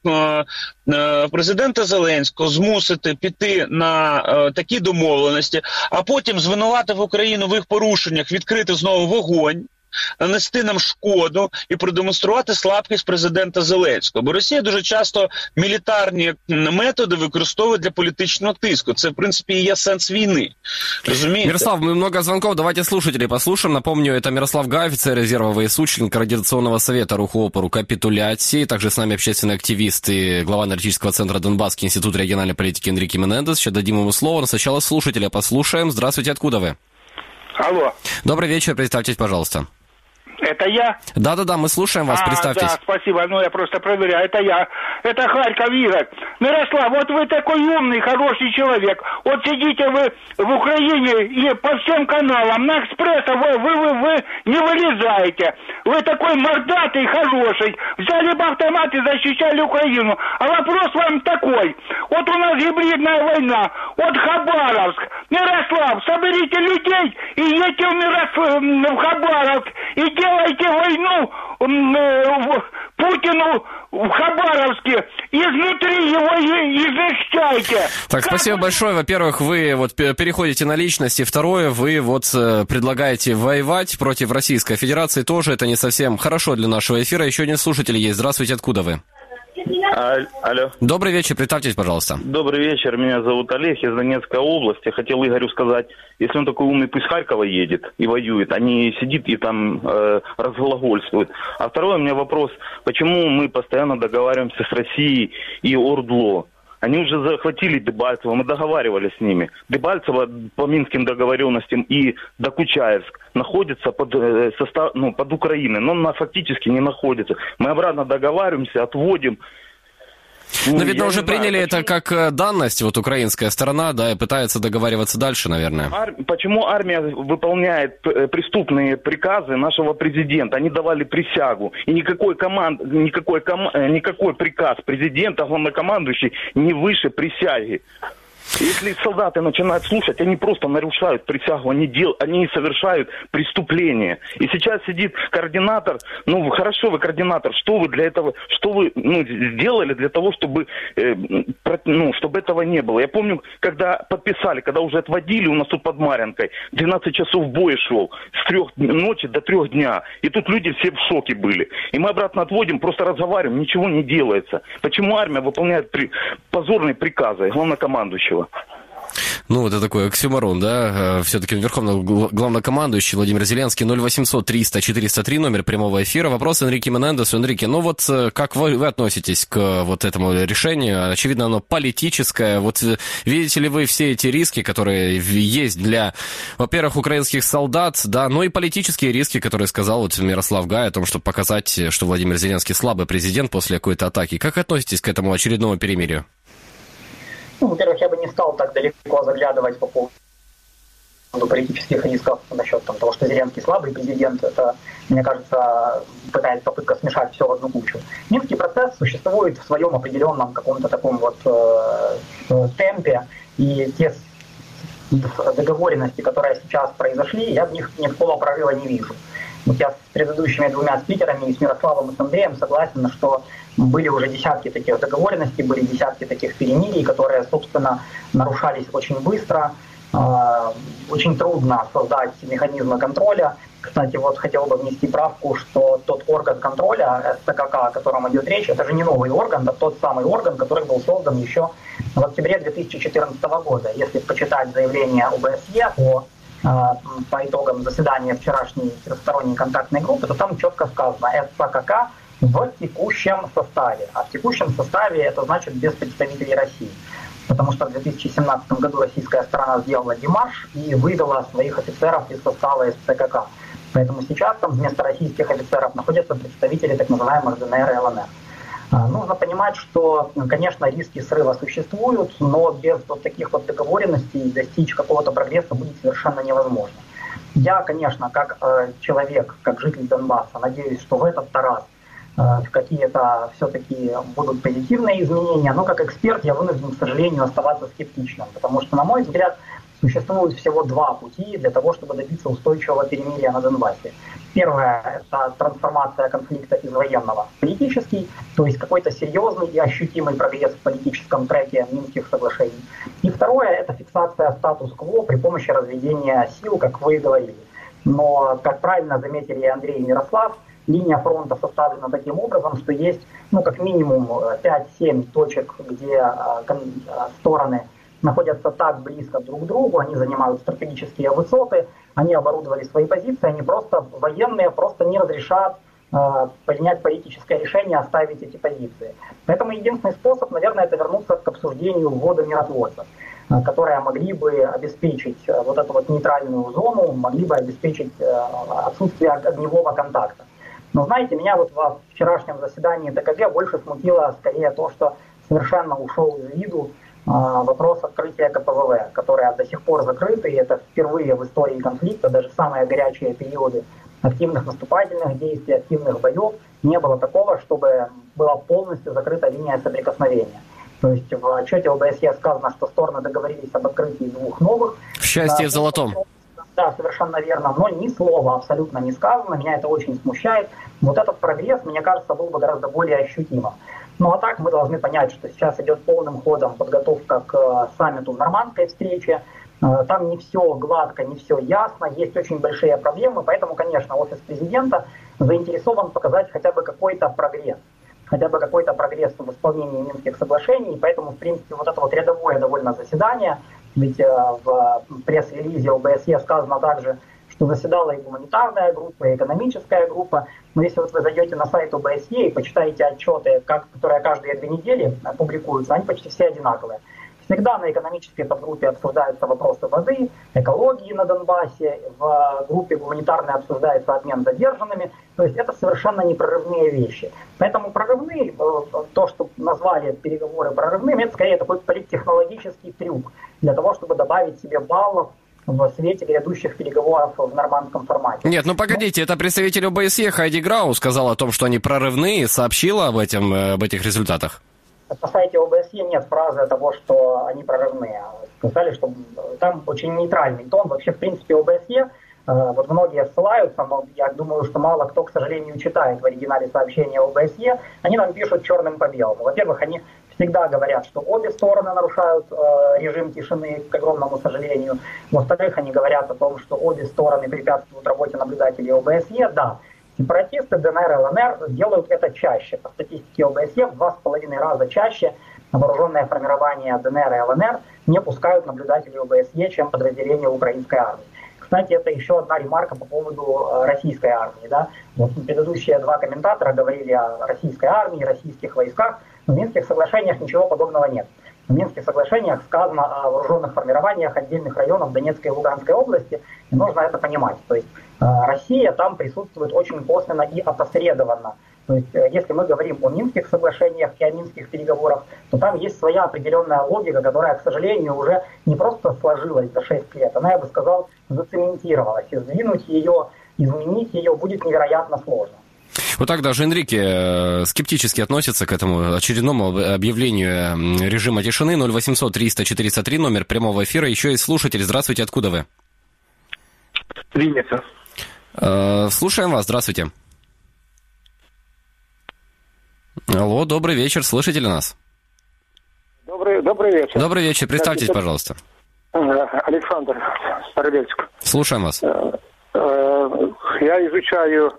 президента Зеленського змусити піти на такі домовленості, а потім звинуватив Україну в їх порушеннях, відкрити знову вогонь, нанести нам шкоду і продемонструвати слабкість президента Зеленського. Бо Росія дуже часто мілітарні методи використовує для політичного тиску. Це, в принципі, і є сенс війни. Розумієте? Мирослав, много звонков. Давайте слушателей послушаем. Напомню, это Мирослав Гай, офицер резерва ВСУ, член Координационного совета Руху опору капитуляции. Также с нами общественный активист и глава аналитического центра Донбасский институт региональной политики Энрике Менендес. Сейчас дадим ему слово, но сначала слушателя послушаем. Здравствуйте, откуда вы? Алло. Добрый вечер, представьтесь, пожалуйста. Это я? Да-да-да, мы слушаем вас, представьтесь. Да, спасибо, я просто проверяю, это я. Это Харьков, Игорь. Мирослав, вы такой умный, хороший человек. Сидите вы в Украине и по всем каналам, на Экспресса вы не вылезаете. Вы такой мордатый, хороший. Взяли бы автомат и защищали Украину. А вопрос вам такой. У нас гибридная война. Хабаровск. Мирослав, соберите людей и едьте в Хабаровск и делайте войну Путину в Хабаровске, изнутри его измещайте. Так, спасибо большое. Во-первых, вы переходите на личности. Второе, вы предлагаете воевать против Российской Федерации. Тоже это не совсем хорошо для нашего эфира. Еще один слушатель есть. Здравствуйте, откуда вы? Алло. Добрый вечер, представьтесь, пожалуйста. Добрый вечер, меня зовут Олег, из Донецкой области. Хотел Игорю сказать, если он такой умный, пусть Харькова едет и воюет, а не сидит и там разглагольствует. А второй у меня вопрос, почему мы постоянно договариваемся с Россией и ОРДЛО? Они уже захватили Дебальцево, мы договаривались с ними. Дебальцево по минским договоренностям и Докучаевск находится под Украиной, но фактически не находится. Мы обратно договариваемся, отводим. Но, видно, уже приняли это как данность, украинская сторона, да, и пытается договариваться дальше, наверное. Почему армия выполняет преступные приказы нашего президента? Они давали присягу, и никакой приказ президента, главнокомандующий, не выше присяги. Если солдаты начинают слушать, они просто нарушают присягу, они совершают преступление. И сейчас сидит координатор, хорошо, вы координатор, что вы для этого, сделали для того, чтобы этого не было. Я помню, когда уже отводили у нас тут под Мар'янкой, 12 часов бой шел, с 3 ночи до 3 дня. И тут люди все в шоке были. И мы обратно отводим, просто разговариваем, ничего не делается. Почему армия выполняет позорные приказы главнокомандующего? Это такой оксюморон, да? Все-таки верховный главнокомандующий Владимир Зеленский. 0800-300-403, номер прямого эфира. Вопрос Энрике Менендесу. Энрике, как вы относитесь к этому решению? Очевидно, оно политическое. Видите ли вы все эти риски, которые есть для, во-первых, украинских солдат, да, но и политические риски, которые сказал Мирослав Гай о том, чтобы показать, что Владимир Зеленский слабый президент после какой-то атаки. Как относитесь к этому очередному перемирию? Во-первых, я бы не стал так далеко заглядывать по поводу политических рисков насчет того, что Зеленский слабый президент. Это, мне кажется, пытается попытка смешать все в одну кучу. Минский процесс существует в своем определенном каком-то таком темпе, и те договоренности, которые сейчас произошли, я в них никакого прорыва не вижу. Я с предыдущими 2 спикерами, и с Мирославом, и с Андреем согласен, что были уже десятки таких договоренностей, были десятки таких перемирий, которые, собственно, нарушались очень быстро. Очень трудно создать механизмы контроля. Кстати, хотел бы внести правку, что тот орган контроля, СЦКК, о котором идет речь, это же не новый орган, а тот самый орган, который был создан еще в октябре 2014 года. Если почитать заявление ОБСЕ по итогам заседания вчерашней трехсторонней контактной группы, то там четко сказано СЦКК в текущем составе. А в текущем составе это значит без представителей России. Потому что в 2017 году российская сторона сделала демарш и вывела своих офицеров из состава СЦКК. Поэтому сейчас там вместо российских офицеров находятся представители так называемых ДНР и ЛНР. Нужно понимать, что, конечно, риски срыва существуют, но без таких договоренностей достичь какого-то прогресса будет совершенно невозможно. Я, конечно, как человек, как житель Донбасса, надеюсь, что в этот раз какие-то все-таки будут позитивные изменения, но как эксперт я вынужден, к сожалению, оставаться скептичным, потому что, на мой взгляд, существует всего 2 пути для того, чтобы добиться устойчивого перемирия на Донбассе. Первое – это трансформация конфликта из военного в политический, то есть какой-то серьезный и ощутимый прогресс в политическом треке Минских соглашений. И второе – это фиксация статус-кво при помощи разведения сил, как вы и говорили. Но, как правильно заметили Андрей и Мирослав, линия фронта составлена таким образом, что есть как минимум 5-7 точек, где стороны находятся так близко друг к другу, они занимают стратегические высоты, они оборудовали свои позиции, они военные просто не разрешат принять политическое решение оставить эти позиции. Поэтому единственный способ, наверное, это вернуться к обсуждению ввода миротворцев, которые могли бы обеспечить эту нейтральную зону, могли бы обеспечить отсутствие огневого контакта. Но знаете, меня во вчерашнем заседании ТКГ больше смутило скорее то, что совершенно ушел из виду вопрос открытия КПВВ, которые до сих пор закрыты, и это впервые в истории конфликта, даже в самые горячие периоды активных наступательных действий, активных боев, не было такого, чтобы была полностью закрыта линия соприкосновения. То есть в отчете ОБСЕ сказано, что стороны договорились об открытии 2 новых. В счастье в золотом. Да, совершенно верно, но ни слова абсолютно не сказано, меня это очень смущает. Этот прогресс, мне кажется, был бы гораздо более ощутимым. А так мы должны понять, что сейчас идет полным ходом подготовка к саммиту в Нормандской встрече. Там не все гладко, не все ясно, есть очень большие проблемы, поэтому, конечно, офис президента заинтересован показать хотя бы какой-то прогресс. Хотя бы какой-то прогресс в исполнении Минских соглашений, поэтому, в принципе, это рядовое довольно заседание, ведь в пресс-релизе ОБСЕ сказано также, что заседала и гуманитарная группа, и экономическая группа. Но если вы зайдете на сайт ОБСЕ и почитаете отчеты, которые каждые 2 недели публикуются, они почти все одинаковые. Всегда на экономической подгруппе обсуждаются вопросы воды, экологии на Донбассе, в группе гуманитарной обсуждается обмен задержанными. То есть это совершенно непрорывные вещи. Поэтому прорывные, то, что назвали переговоры прорывными, это скорее такой политтехнологический трюк для того, чтобы добавить себе баллов в свете грядущих переговоров в нормандском формате. Нет, погодите, это представитель ОБСЕ Хайди Грау сказал о том, что они прорывные, сообщила об этих результатах. на сайте ОБСЕ нет фразы того, что они прорывные. Сказали, что там очень нейтральный тон. Вообще, в принципе, ОБСЕ, вот многие ссылаются, но я думаю, что мало кто, к сожалению, читает в оригинале сообщения ОБСЕ. Они там пишут черным по белому. Во-первых, они всегда говорят, что обе стороны нарушают режим тишины, к огромному сожалению. Во-вторых, они говорят о том, что обе стороны препятствуют работе наблюдателей ОБСЕ. Да, сепаратисты ДНР и ЛНР делают это чаще. По статистике ОБСЕ в 2,5 раза чаще вооруженное формирование ДНР и ЛНР не пускают наблюдателей ОБСЕ, чем подразделения украинской армии. Кстати, это еще одна ремарка по поводу российской армии. Да? Вот предыдущие два комментатора говорили о российской армии, российских войсках. В Минских соглашениях ничего подобного нет. В Минских соглашениях сказано о вооруженных формированиях отдельных районов Донецкой и Луганской области, и нужно это понимать. То есть Россия там присутствует очень косвенно и опосредованно. То есть если мы говорим о Минских соглашениях и о Минских переговорах, то там есть своя определенная логика, которая, к сожалению, уже не просто сложилась за 6 лет, она, я бы сказал, зацементировалась. И сдвинуть ее, изменить ее будет невероятно сложно. Вот так даже Энрике скептически относится к этому очередному объявлению режима тишины. 0800 300 403, номер прямого эфира. Еще и слушатель. Здравствуйте, откуда вы? Винница. Слушаем вас, здравствуйте. Алло, добрый вечер, слышите ли нас? Добрый вечер. Добрый вечер, представьтесь, пожалуйста. Александр, Старобельск. Слушаем вас. Я изучаю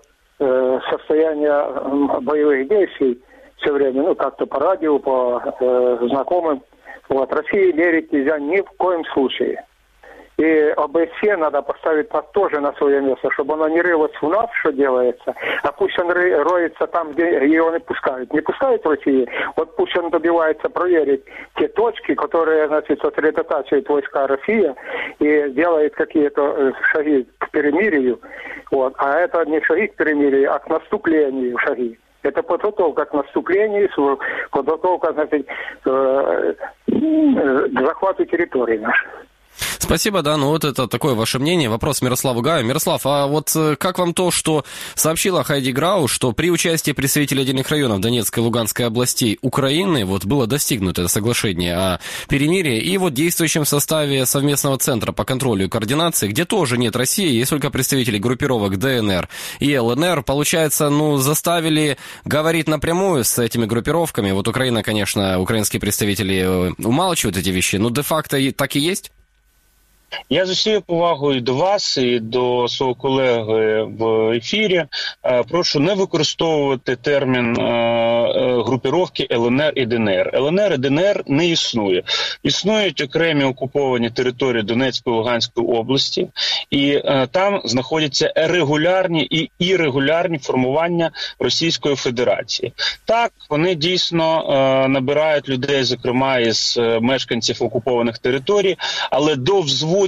состояние боевых действий все время, как-то по радио, по знакомым. Вот, России верить нельзя ни в коем случае. И ОБСЕ надо поставить тоже на свое место, чтобы оно не рылось в нас, что делается, а пусть он роется там, где его не пускают. Не пускают в России, вот пусть он добивается проверить те точки, которые, значит, сосредотачивает войска России и делает какие-то шаги к перемирию. Вот. А это не шаги к перемирию, а к наступлению шаги. Это подготовка к наступлению, подготовка, значит, к захвату территории нашей. Спасибо, да, вот это такое ваше мнение. Вопрос Мирославу Гаю. Мирослав, а вот как вам то, что сообщила Хайди Грау, что при участии представителей отдельных районов Донецкой и Луганской областей Украины вот было достигнуто это соглашение о перемирии, и вот действующем в составе совместного центра по контролю и координации, где тоже нет России, есть только представители группировок ДНР и ЛНР, получается, заставили говорить напрямую с этими группировками. Вот Украина, конечно, украинские представители умалчивают эти вещи, но де-факто так и есть? Я з усією повагою до вас і до свого колеги в ефірі прошу не використовувати термін групіровки ЛНР і ДНР. ЛНР і ДНР не існує. Існують окремі окуповані території Донецької і Луганської області, і там знаходяться регулярні і ірегулярні формування Російської Федерації. Так, вони дійсно набирають людей, зокрема із мешканців окупованих територій, але до взводів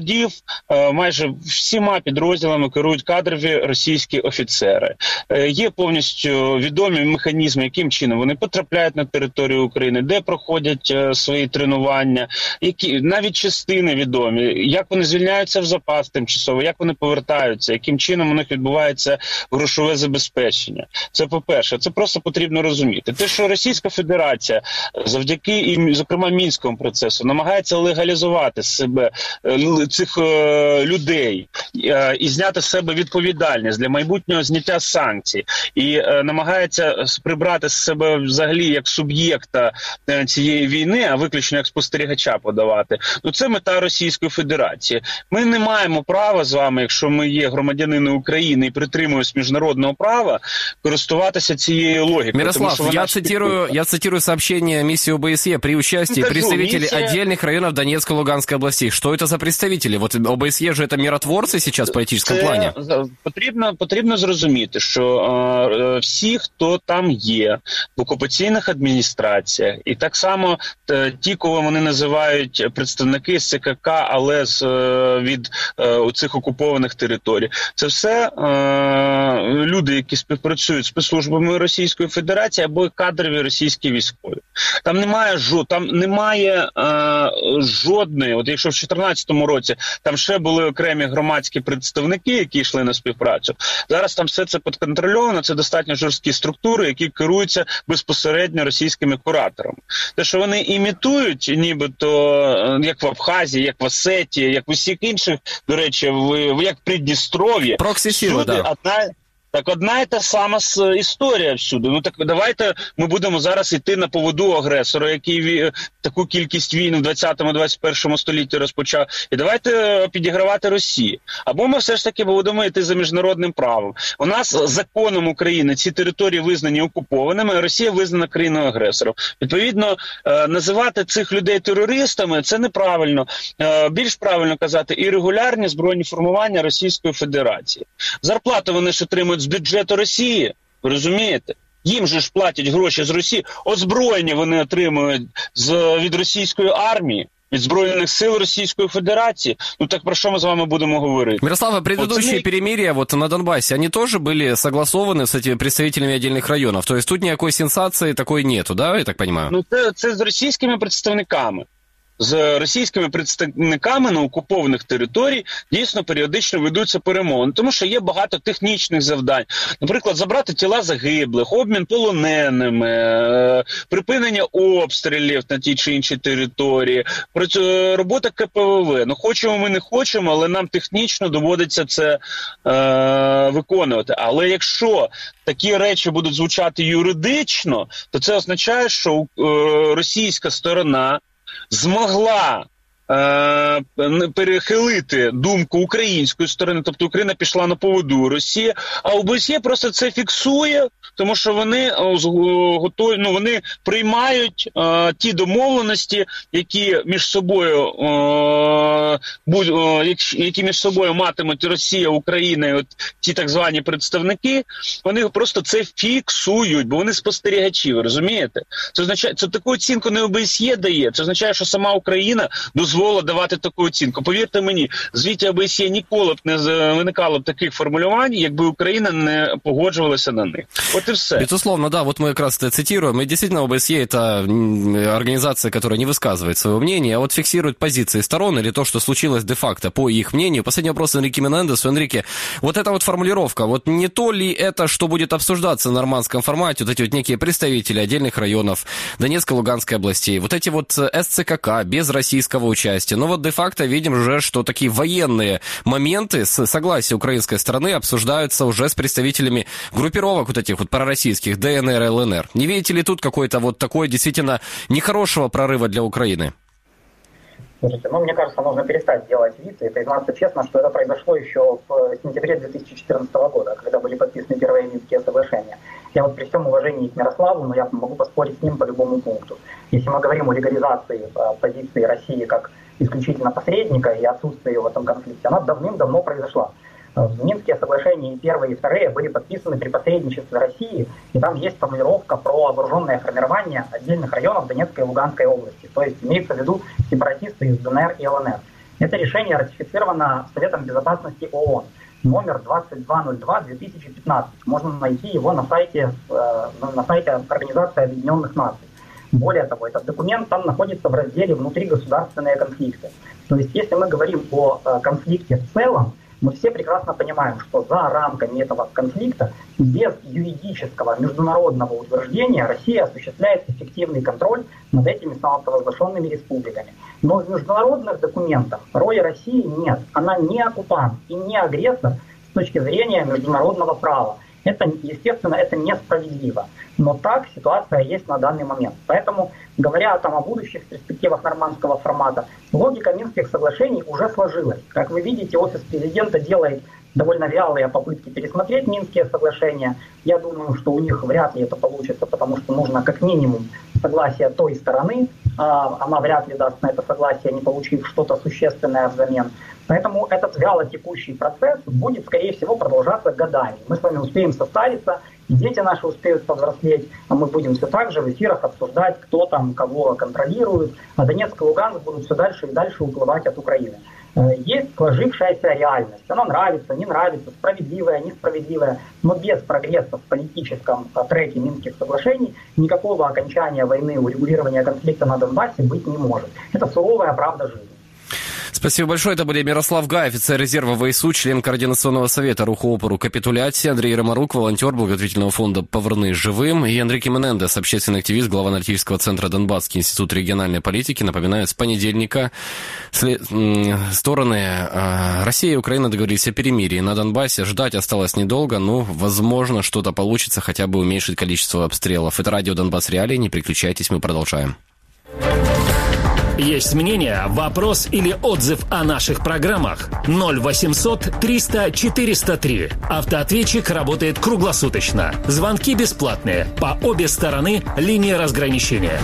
майже всіма підрозділами керують кадрові російські офіцери. Є повністю відомі механізми, яким чином вони потрапляють на територію України, де проходять свої тренування, які навіть частини відомі, як вони звільняються в запас тимчасово, як вони повертаються, яким чином у них відбувається грошове забезпечення. Це по-перше, це просто потрібно розуміти. Те, що Російська Федерація завдяки, і, зокрема, Мінському процесу намагається легалізувати себе цих людей і зняти з себе відповідальність для майбутнього зняття санкцій і намагається прибрати з себе взагалі як суб'єкта цієї війни, а виключно як спостерігача подавати. Це мета Російської Федерації. Ми не маємо права з вами, якщо ми є громадянини України і притримуємось міжнародного права, користуватися цією логікою. Мирослав, я цитирую сообщение миссии ОБСЕ при участии представителей отдельных районов Донецкой и Луганской областей. Что это за представители? Вот ОБСЕ же это миротворцы сейчас в политическом плане. Потрібно зрозуміти, що всі, хто там є в окупаційних адміністраціях, і так само ті, кого вони називають представники з ЦКК, але від цих окупованих територій, це все люди, які співпрацюють з спецслужбами Російської Федерації або кадрові російські військові. Там немає жодної, от якщо в 2014 році році там ще були окремі громадські представники, які йшли на співпрацю. Зараз там все це підконтрольовано, це достатньо жорсткі структури, які керуються безпосередньо російськими кураторами. Те, що вони імітують, нібито, як в Абхазії, як в Осетії, як в усіх інших, до речі, як в Придністров'ї. Проксі-сили, да. Одна і та сама історія всюди. Ну так давайте ми будемо зараз йти на поводу агресора, який таку кількість війн в 20-21 столітті розпочав, і давайте підігравати Росії. Або ми все ж таки будемо йти за міжнародним правом. У нас законом України ці території визнані окупованими, а Росія визнана країною-агресором. Відповідно, називати цих людей терористами – це неправильно. Більш правильно казати – і регулярні збройні формування Російської Федерації. Зарплату вони ж отримують з бюджету Росії, ви розумієте? Їм же ж платять гроші з Росії. Озброєння вони отримують від російської армії, від Збройних сил Российской Федерации. Ну так про что мы с вами будем говорить? Мирослав, а предыдущие перемирия вот на Донбассе, они тоже были согласованы с этими представителями отдельных районов? То есть тут никакой сенсации такой нету, да, я так понимаю? Ну це з російськими представниками. З російськими представниками на окупованих територій дійсно періодично ведуться перемовини, тому що є багато технічних завдань. Наприклад, забрати тіла загиблих, обмін полоненими, припинення обстрілів на тій чи іншій території, робота КПВВ. Ну, хочемо ми, не хочемо, але нам технічно доводиться це виконувати. Але якщо такі речі будуть звучати юридично, то це означає, що російська сторона змогла перехилити думку української сторони, тобто Україна пішла на поводу Росії, а ОБСЄ просто це фіксує, тому що вони готові, вони приймають ті домовленості, які між собою матимуть Росія, Україна і от ті так звані представники, вони просто це фіксують, бо вони спостерігачі, ви розумієте? Це означає, це таку оцінку не ОБСЄ дає, це означає, що сама Україна дозволила давати таку оцінку. Повірте мені, в звіті ОБСЄ ніколи б не виникало б таких формулювань, якби Україна не погоджувалася на них. Вот и все. Безусловно, да, вот мы как раз это цитируем, и действительно ОБСЕ это организация, которая не высказывает своего мнения, а вот фиксирует позиции сторон или то, что случилось де-факто по их мнению. Последний вопрос Энрике Менендесу. Энрике, вот эта вот формулировка, вот не то ли это, что будет обсуждаться в нормандском формате, вот эти вот некие представители отдельных районов Донецкой, Луганской областей, вот эти вот СЦКК без российского участия. Но вот де-факто видим уже, что такие военные моменты с согласия украинской стороны обсуждаются уже с представителями группировок вот этих вот пророссийских, ДНР и ЛНР. Не видите ли тут какой-то вот такой действительно нехорошего прорыва для Украины? Слушайте, мне кажется, нужно перестать делать вид и признаться честно, что это произошло еще в сентябре 2014 года, когда были подписаны первые Минские соглашения. Я вот при всем уважении к Мирославу, но я могу поспорить с ним по любому пункту. Если мы говорим о легализации позиции России как исключительно посредника и отсутствии ее в этом конфликте, она давным-давно произошла. Минские соглашения и первые, и вторые были подписаны при посредничестве России, и там есть формулировка про вооруженное формирование отдельных районов Донецкой и Луганской области. То есть имеется в виду сепаратисты из ДНР и ЛНР. Это решение ратифицировано Советом Безопасности ООН. Номер 2202-2015. Можно найти его на сайте Организации Объединенных Наций. Более того, этот документ там находится в разделе «Внутригосударственные конфликты». То есть, если мы говорим о конфликте в целом, мы все прекрасно понимаем, что за рамками этого конфликта без юридического международного утверждения Россия осуществляет эффективный контроль над этими самопровозглашенными республиками. Но в международных документах роли России нет. Она не оккупант и не агрессор с точки зрения международного права. Это, естественно, это несправедливо. Но так ситуация есть на данный момент. Поэтому, говоря там о будущих перспективах нормандского формата, логика Минских соглашений уже сложилась. Как вы видите, офис президента делает довольно вялые попытки пересмотреть Минские соглашения. Я думаю, что у них вряд ли это получится, потому что нужно как минимум согласие той стороны. Она вряд ли даст на это согласие, не получив что-то существенное взамен. Поэтому этот вяло текущий процесс будет, скорее всего, продолжаться годами. Мы с вами успеем состариться, и дети наши успеют повзрослеть, а мы будем все так же в эфирах обсуждать, кто там кого контролирует, а Донецк и Луганск будут все дальше и дальше уплывать от Украины. Есть сложившаяся реальность. Она нравится, не нравится, справедливая, несправедливая, но без прогресса в политическом треке Минских соглашений никакого окончания войны, урегулирования конфликта на Донбассе быть не может. Это суровая правда жизни. Спасибо большое. Это были Мирослав Гай, офицер резерва ВСУ, член Координационного совета Руху опору «Капитуляция», Андрей Ромарук, волонтер благотворительного фонда «Поверни живым», и Энрике Менендес, общественный активист, глава аналитического центра «Донбасский институт региональной политики». Напоминаю, с понедельника стороны Россия и Украина договорились о перемирии на Донбассе. Ждать осталось недолго, но, возможно, что-то получится, хотя бы уменьшить количество обстрелов. Это радио «Донбасс Реалии». Не переключайтесь, мы продолжаем. Есть мнение, вопрос или отзыв о наших программах? 0800 300 403. Автоответчик работает круглосуточно. Звонки бесплатные. По обе стороны линии разграничения.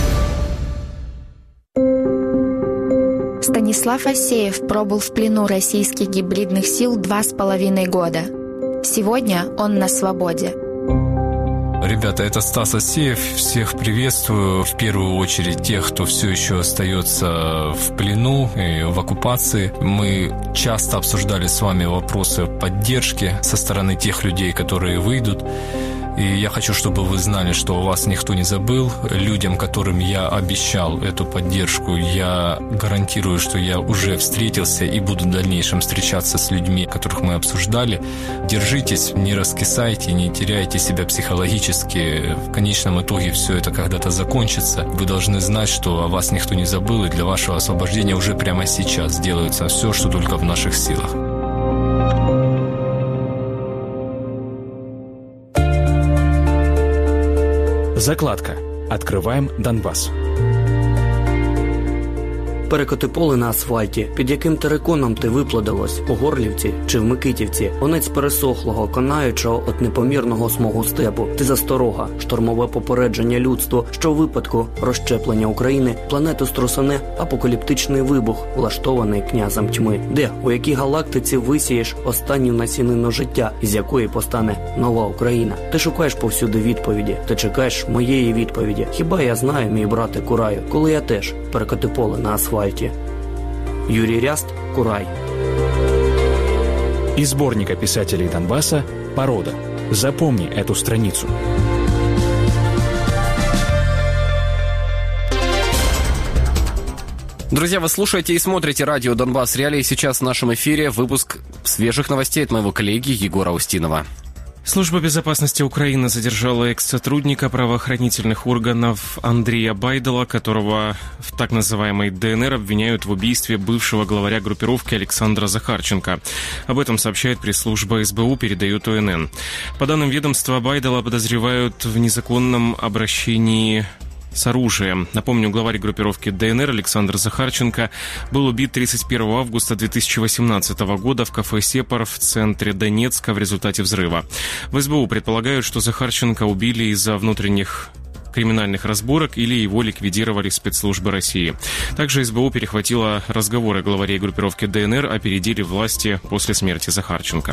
Станислав Асеев пробыл в плену российских гибридных сил 2,5 года. Сегодня он на свободе. Ребята, это Стас Асеев. Всех приветствую. В первую очередь тех, кто все еще остается в плену и в оккупации. Мы часто обсуждали с вами вопросы поддержки со стороны тех людей, которые выйдут. И я хочу, чтобы вы знали, что вас никто не забыл. Людям, которым я обещал эту поддержку, я гарантирую, что я уже встретился и буду в дальнейшем встречаться с людьми, которых мы обсуждали. Держитесь, не раскисайте, не теряйте себя психологически. В конечном итоге все это когда-то закончится. Вы должны знать, что о вас никто не забыл, и для вашего освобождения уже прямо сейчас делается все, что только в наших силах. Закладка. Открываем Донбасс. Перекоти поле на асфальті, під яким териконом ти виплодилось, у Горлівці чи в Микитівці, онець пересохлого, конаючого от непомірного смогу степу. Ти засторога, штормове попередження людству, що у випадку розщеплення України планету струсане апокаліптичний вибух, влаштований князем тьми. Де, у якій галактиці висієш останню насінину життя, із якої постане нова Україна? Ти шукаєш повсюди відповіді, ти чекаєш моєї відповіді. Хіба я знаю, мій брате Кураю, коли я теж перекоти поле на асфальті? Юрий Ряст, Курай. Из сборника писателей Донбасса «Порода». Запомни эту страницу. Друзья, вы слушаете и смотрите радио «Донбасс Реалии». Сейчас в нашем эфире выпуск свежих новостей от моего коллеги Егора Устинова. Служба безопасности Украины задержала экс-сотрудника правоохранительных органов Андрея Байдала, которого в так называемой ДНР обвиняют в убийстве бывшего главаря группировки Александра Захарченко. Об этом сообщает пресс-служба СБУ, передает ОНН. По данным ведомства, Байдала подозревают в незаконном обращении с оружием. Напомню, главарь группировки ДНР Александр Захарченко был убит 31 августа 2018 года в кафе «Сепар» в центре Донецка в результате взрыва. В СБУ предполагают, что Захарченко убили из-за внутренних криминальных разборок или его ликвидировали спецслужбы России. Также СБУ перехватила разговоры главарей группировки ДНР, опередили власти после смерти Захарченко.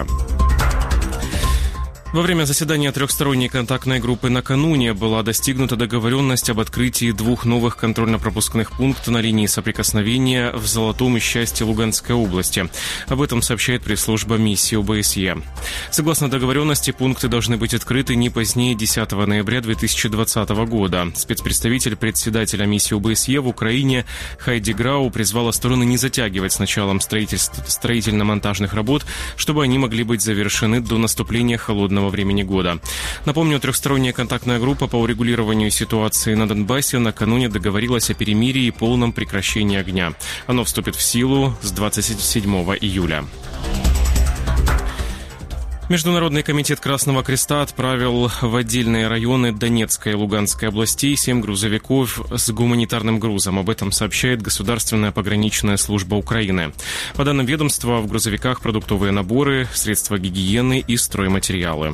Во время заседания трехсторонней контактной группы накануне была достигнута договоренность об открытии 2 новых контрольно-пропускных пунктов на линии соприкосновения в Золотом и Счастье Луганской области. Об этом сообщает пресс-служба миссии ОБСЕ. Согласно договоренности, пункты должны быть открыты не позднее 10 ноября 2020 года. Спецпредставитель председателя миссии ОБСЕ в Украине Хайди Грау призвала стороны не затягивать с началом строительно-монтажных работ, чтобы они могли быть завершены до наступления холодного времени года. Напомню, трехсторонняя контактная группа по урегулированию ситуации на Донбассе накануне договорилась о перемирии и полном прекращении огня. Оно вступит в силу с 27 июля. Международный комитет Красного Креста отправил в отдельные районы Донецкой и Луганской областей 7 грузовиков с гуманитарным грузом. Об этом сообщает Государственная пограничная служба Украины. По данным ведомства, в грузовиках продуктовые наборы, средства гигиены и стройматериалы.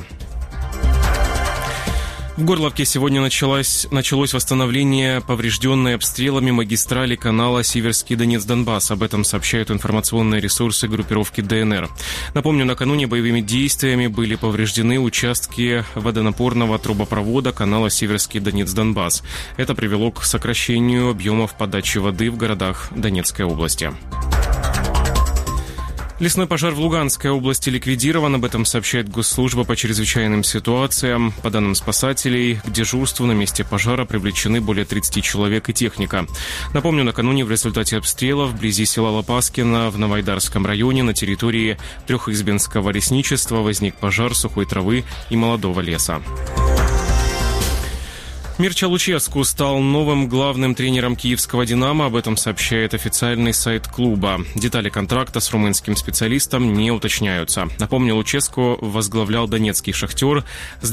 В Горловке сегодня началось восстановление поврежденной обстрелами магистрали канала Сиверский Донец-Донбасс. Об этом сообщают информационные ресурсы группировки ДНР. Напомню, накануне боевыми действиями были повреждены участки водонапорного трубопровода канала Сиверский Донец-Донбасс. Это привело к сокращению объемов подачи воды в городах Донецкой области. Лесной пожар в Луганской области ликвидирован. Об этом сообщает Госслужба по чрезвычайным ситуациям. По данным спасателей, к дежурству на месте пожара привлечены более 30 человек и техника. Напомню, накануне в результате обстрелов вблизи села Лопаскино в Новоайдарском районе на территории Трехизбинского лесничества возник пожар сухой травы и молодого леса. Мирча Луческу стал новым главным тренером киевского «Динамо». Об этом сообщает официальный сайт клуба. Детали контракта с румынским специалистом не уточняются. Напомню, Луческу возглавлял донецкий «Шахтер» с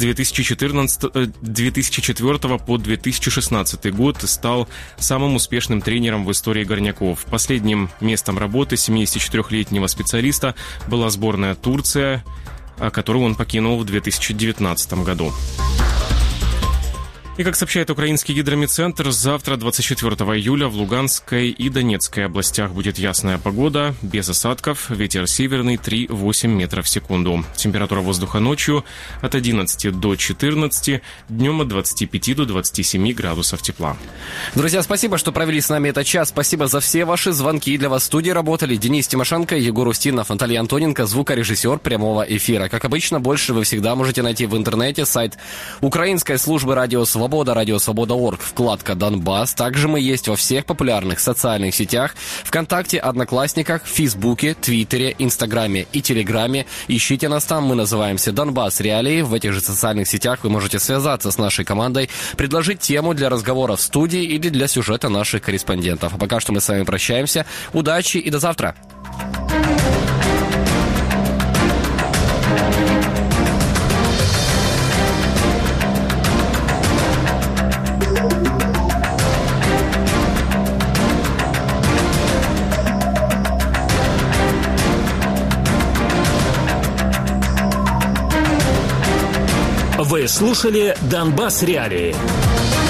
2004 по 2016 год и стал самым успешным тренером в истории горняков. Последним местом работы 74-летнего специалиста была сборная Турция, которую он покинул в 2019 году. И, как сообщает украинский гидромедцентр, завтра, 24 июля, в Луганской и Донецкой областях будет ясная погода, без осадков, ветер северный 3-8 метров в секунду. Температура воздуха ночью от 11 до 14, днем от 25 до 27 градусов тепла. Друзья, спасибо, что провели с нами этот час. Спасибо за все ваши звонки. Для вас в студии работали Денис Тимошенко, Егор Устинов, Наталья Антоненко, звукорежиссер прямого эфира. Как обычно, больше вы всегда можете найти в интернете сайт Украинской службы радио «Свобода», радиосвобода.орг, вкладка «Донбасс». Также мы есть во всех популярных социальных сетях: ВКонтакте, Одноклассниках, Фейсбуке, Твиттере, Инстаграме и Телеграме. Ищите нас там, мы называемся «Донбасс Реалии». В этих же социальных сетях вы можете связаться с нашей командой, предложить тему для разговора в студии или для сюжета наших корреспондентов. А пока что мы с вами прощаемся. Удачи и до завтра! Вы слушали «Донбасс Реалии».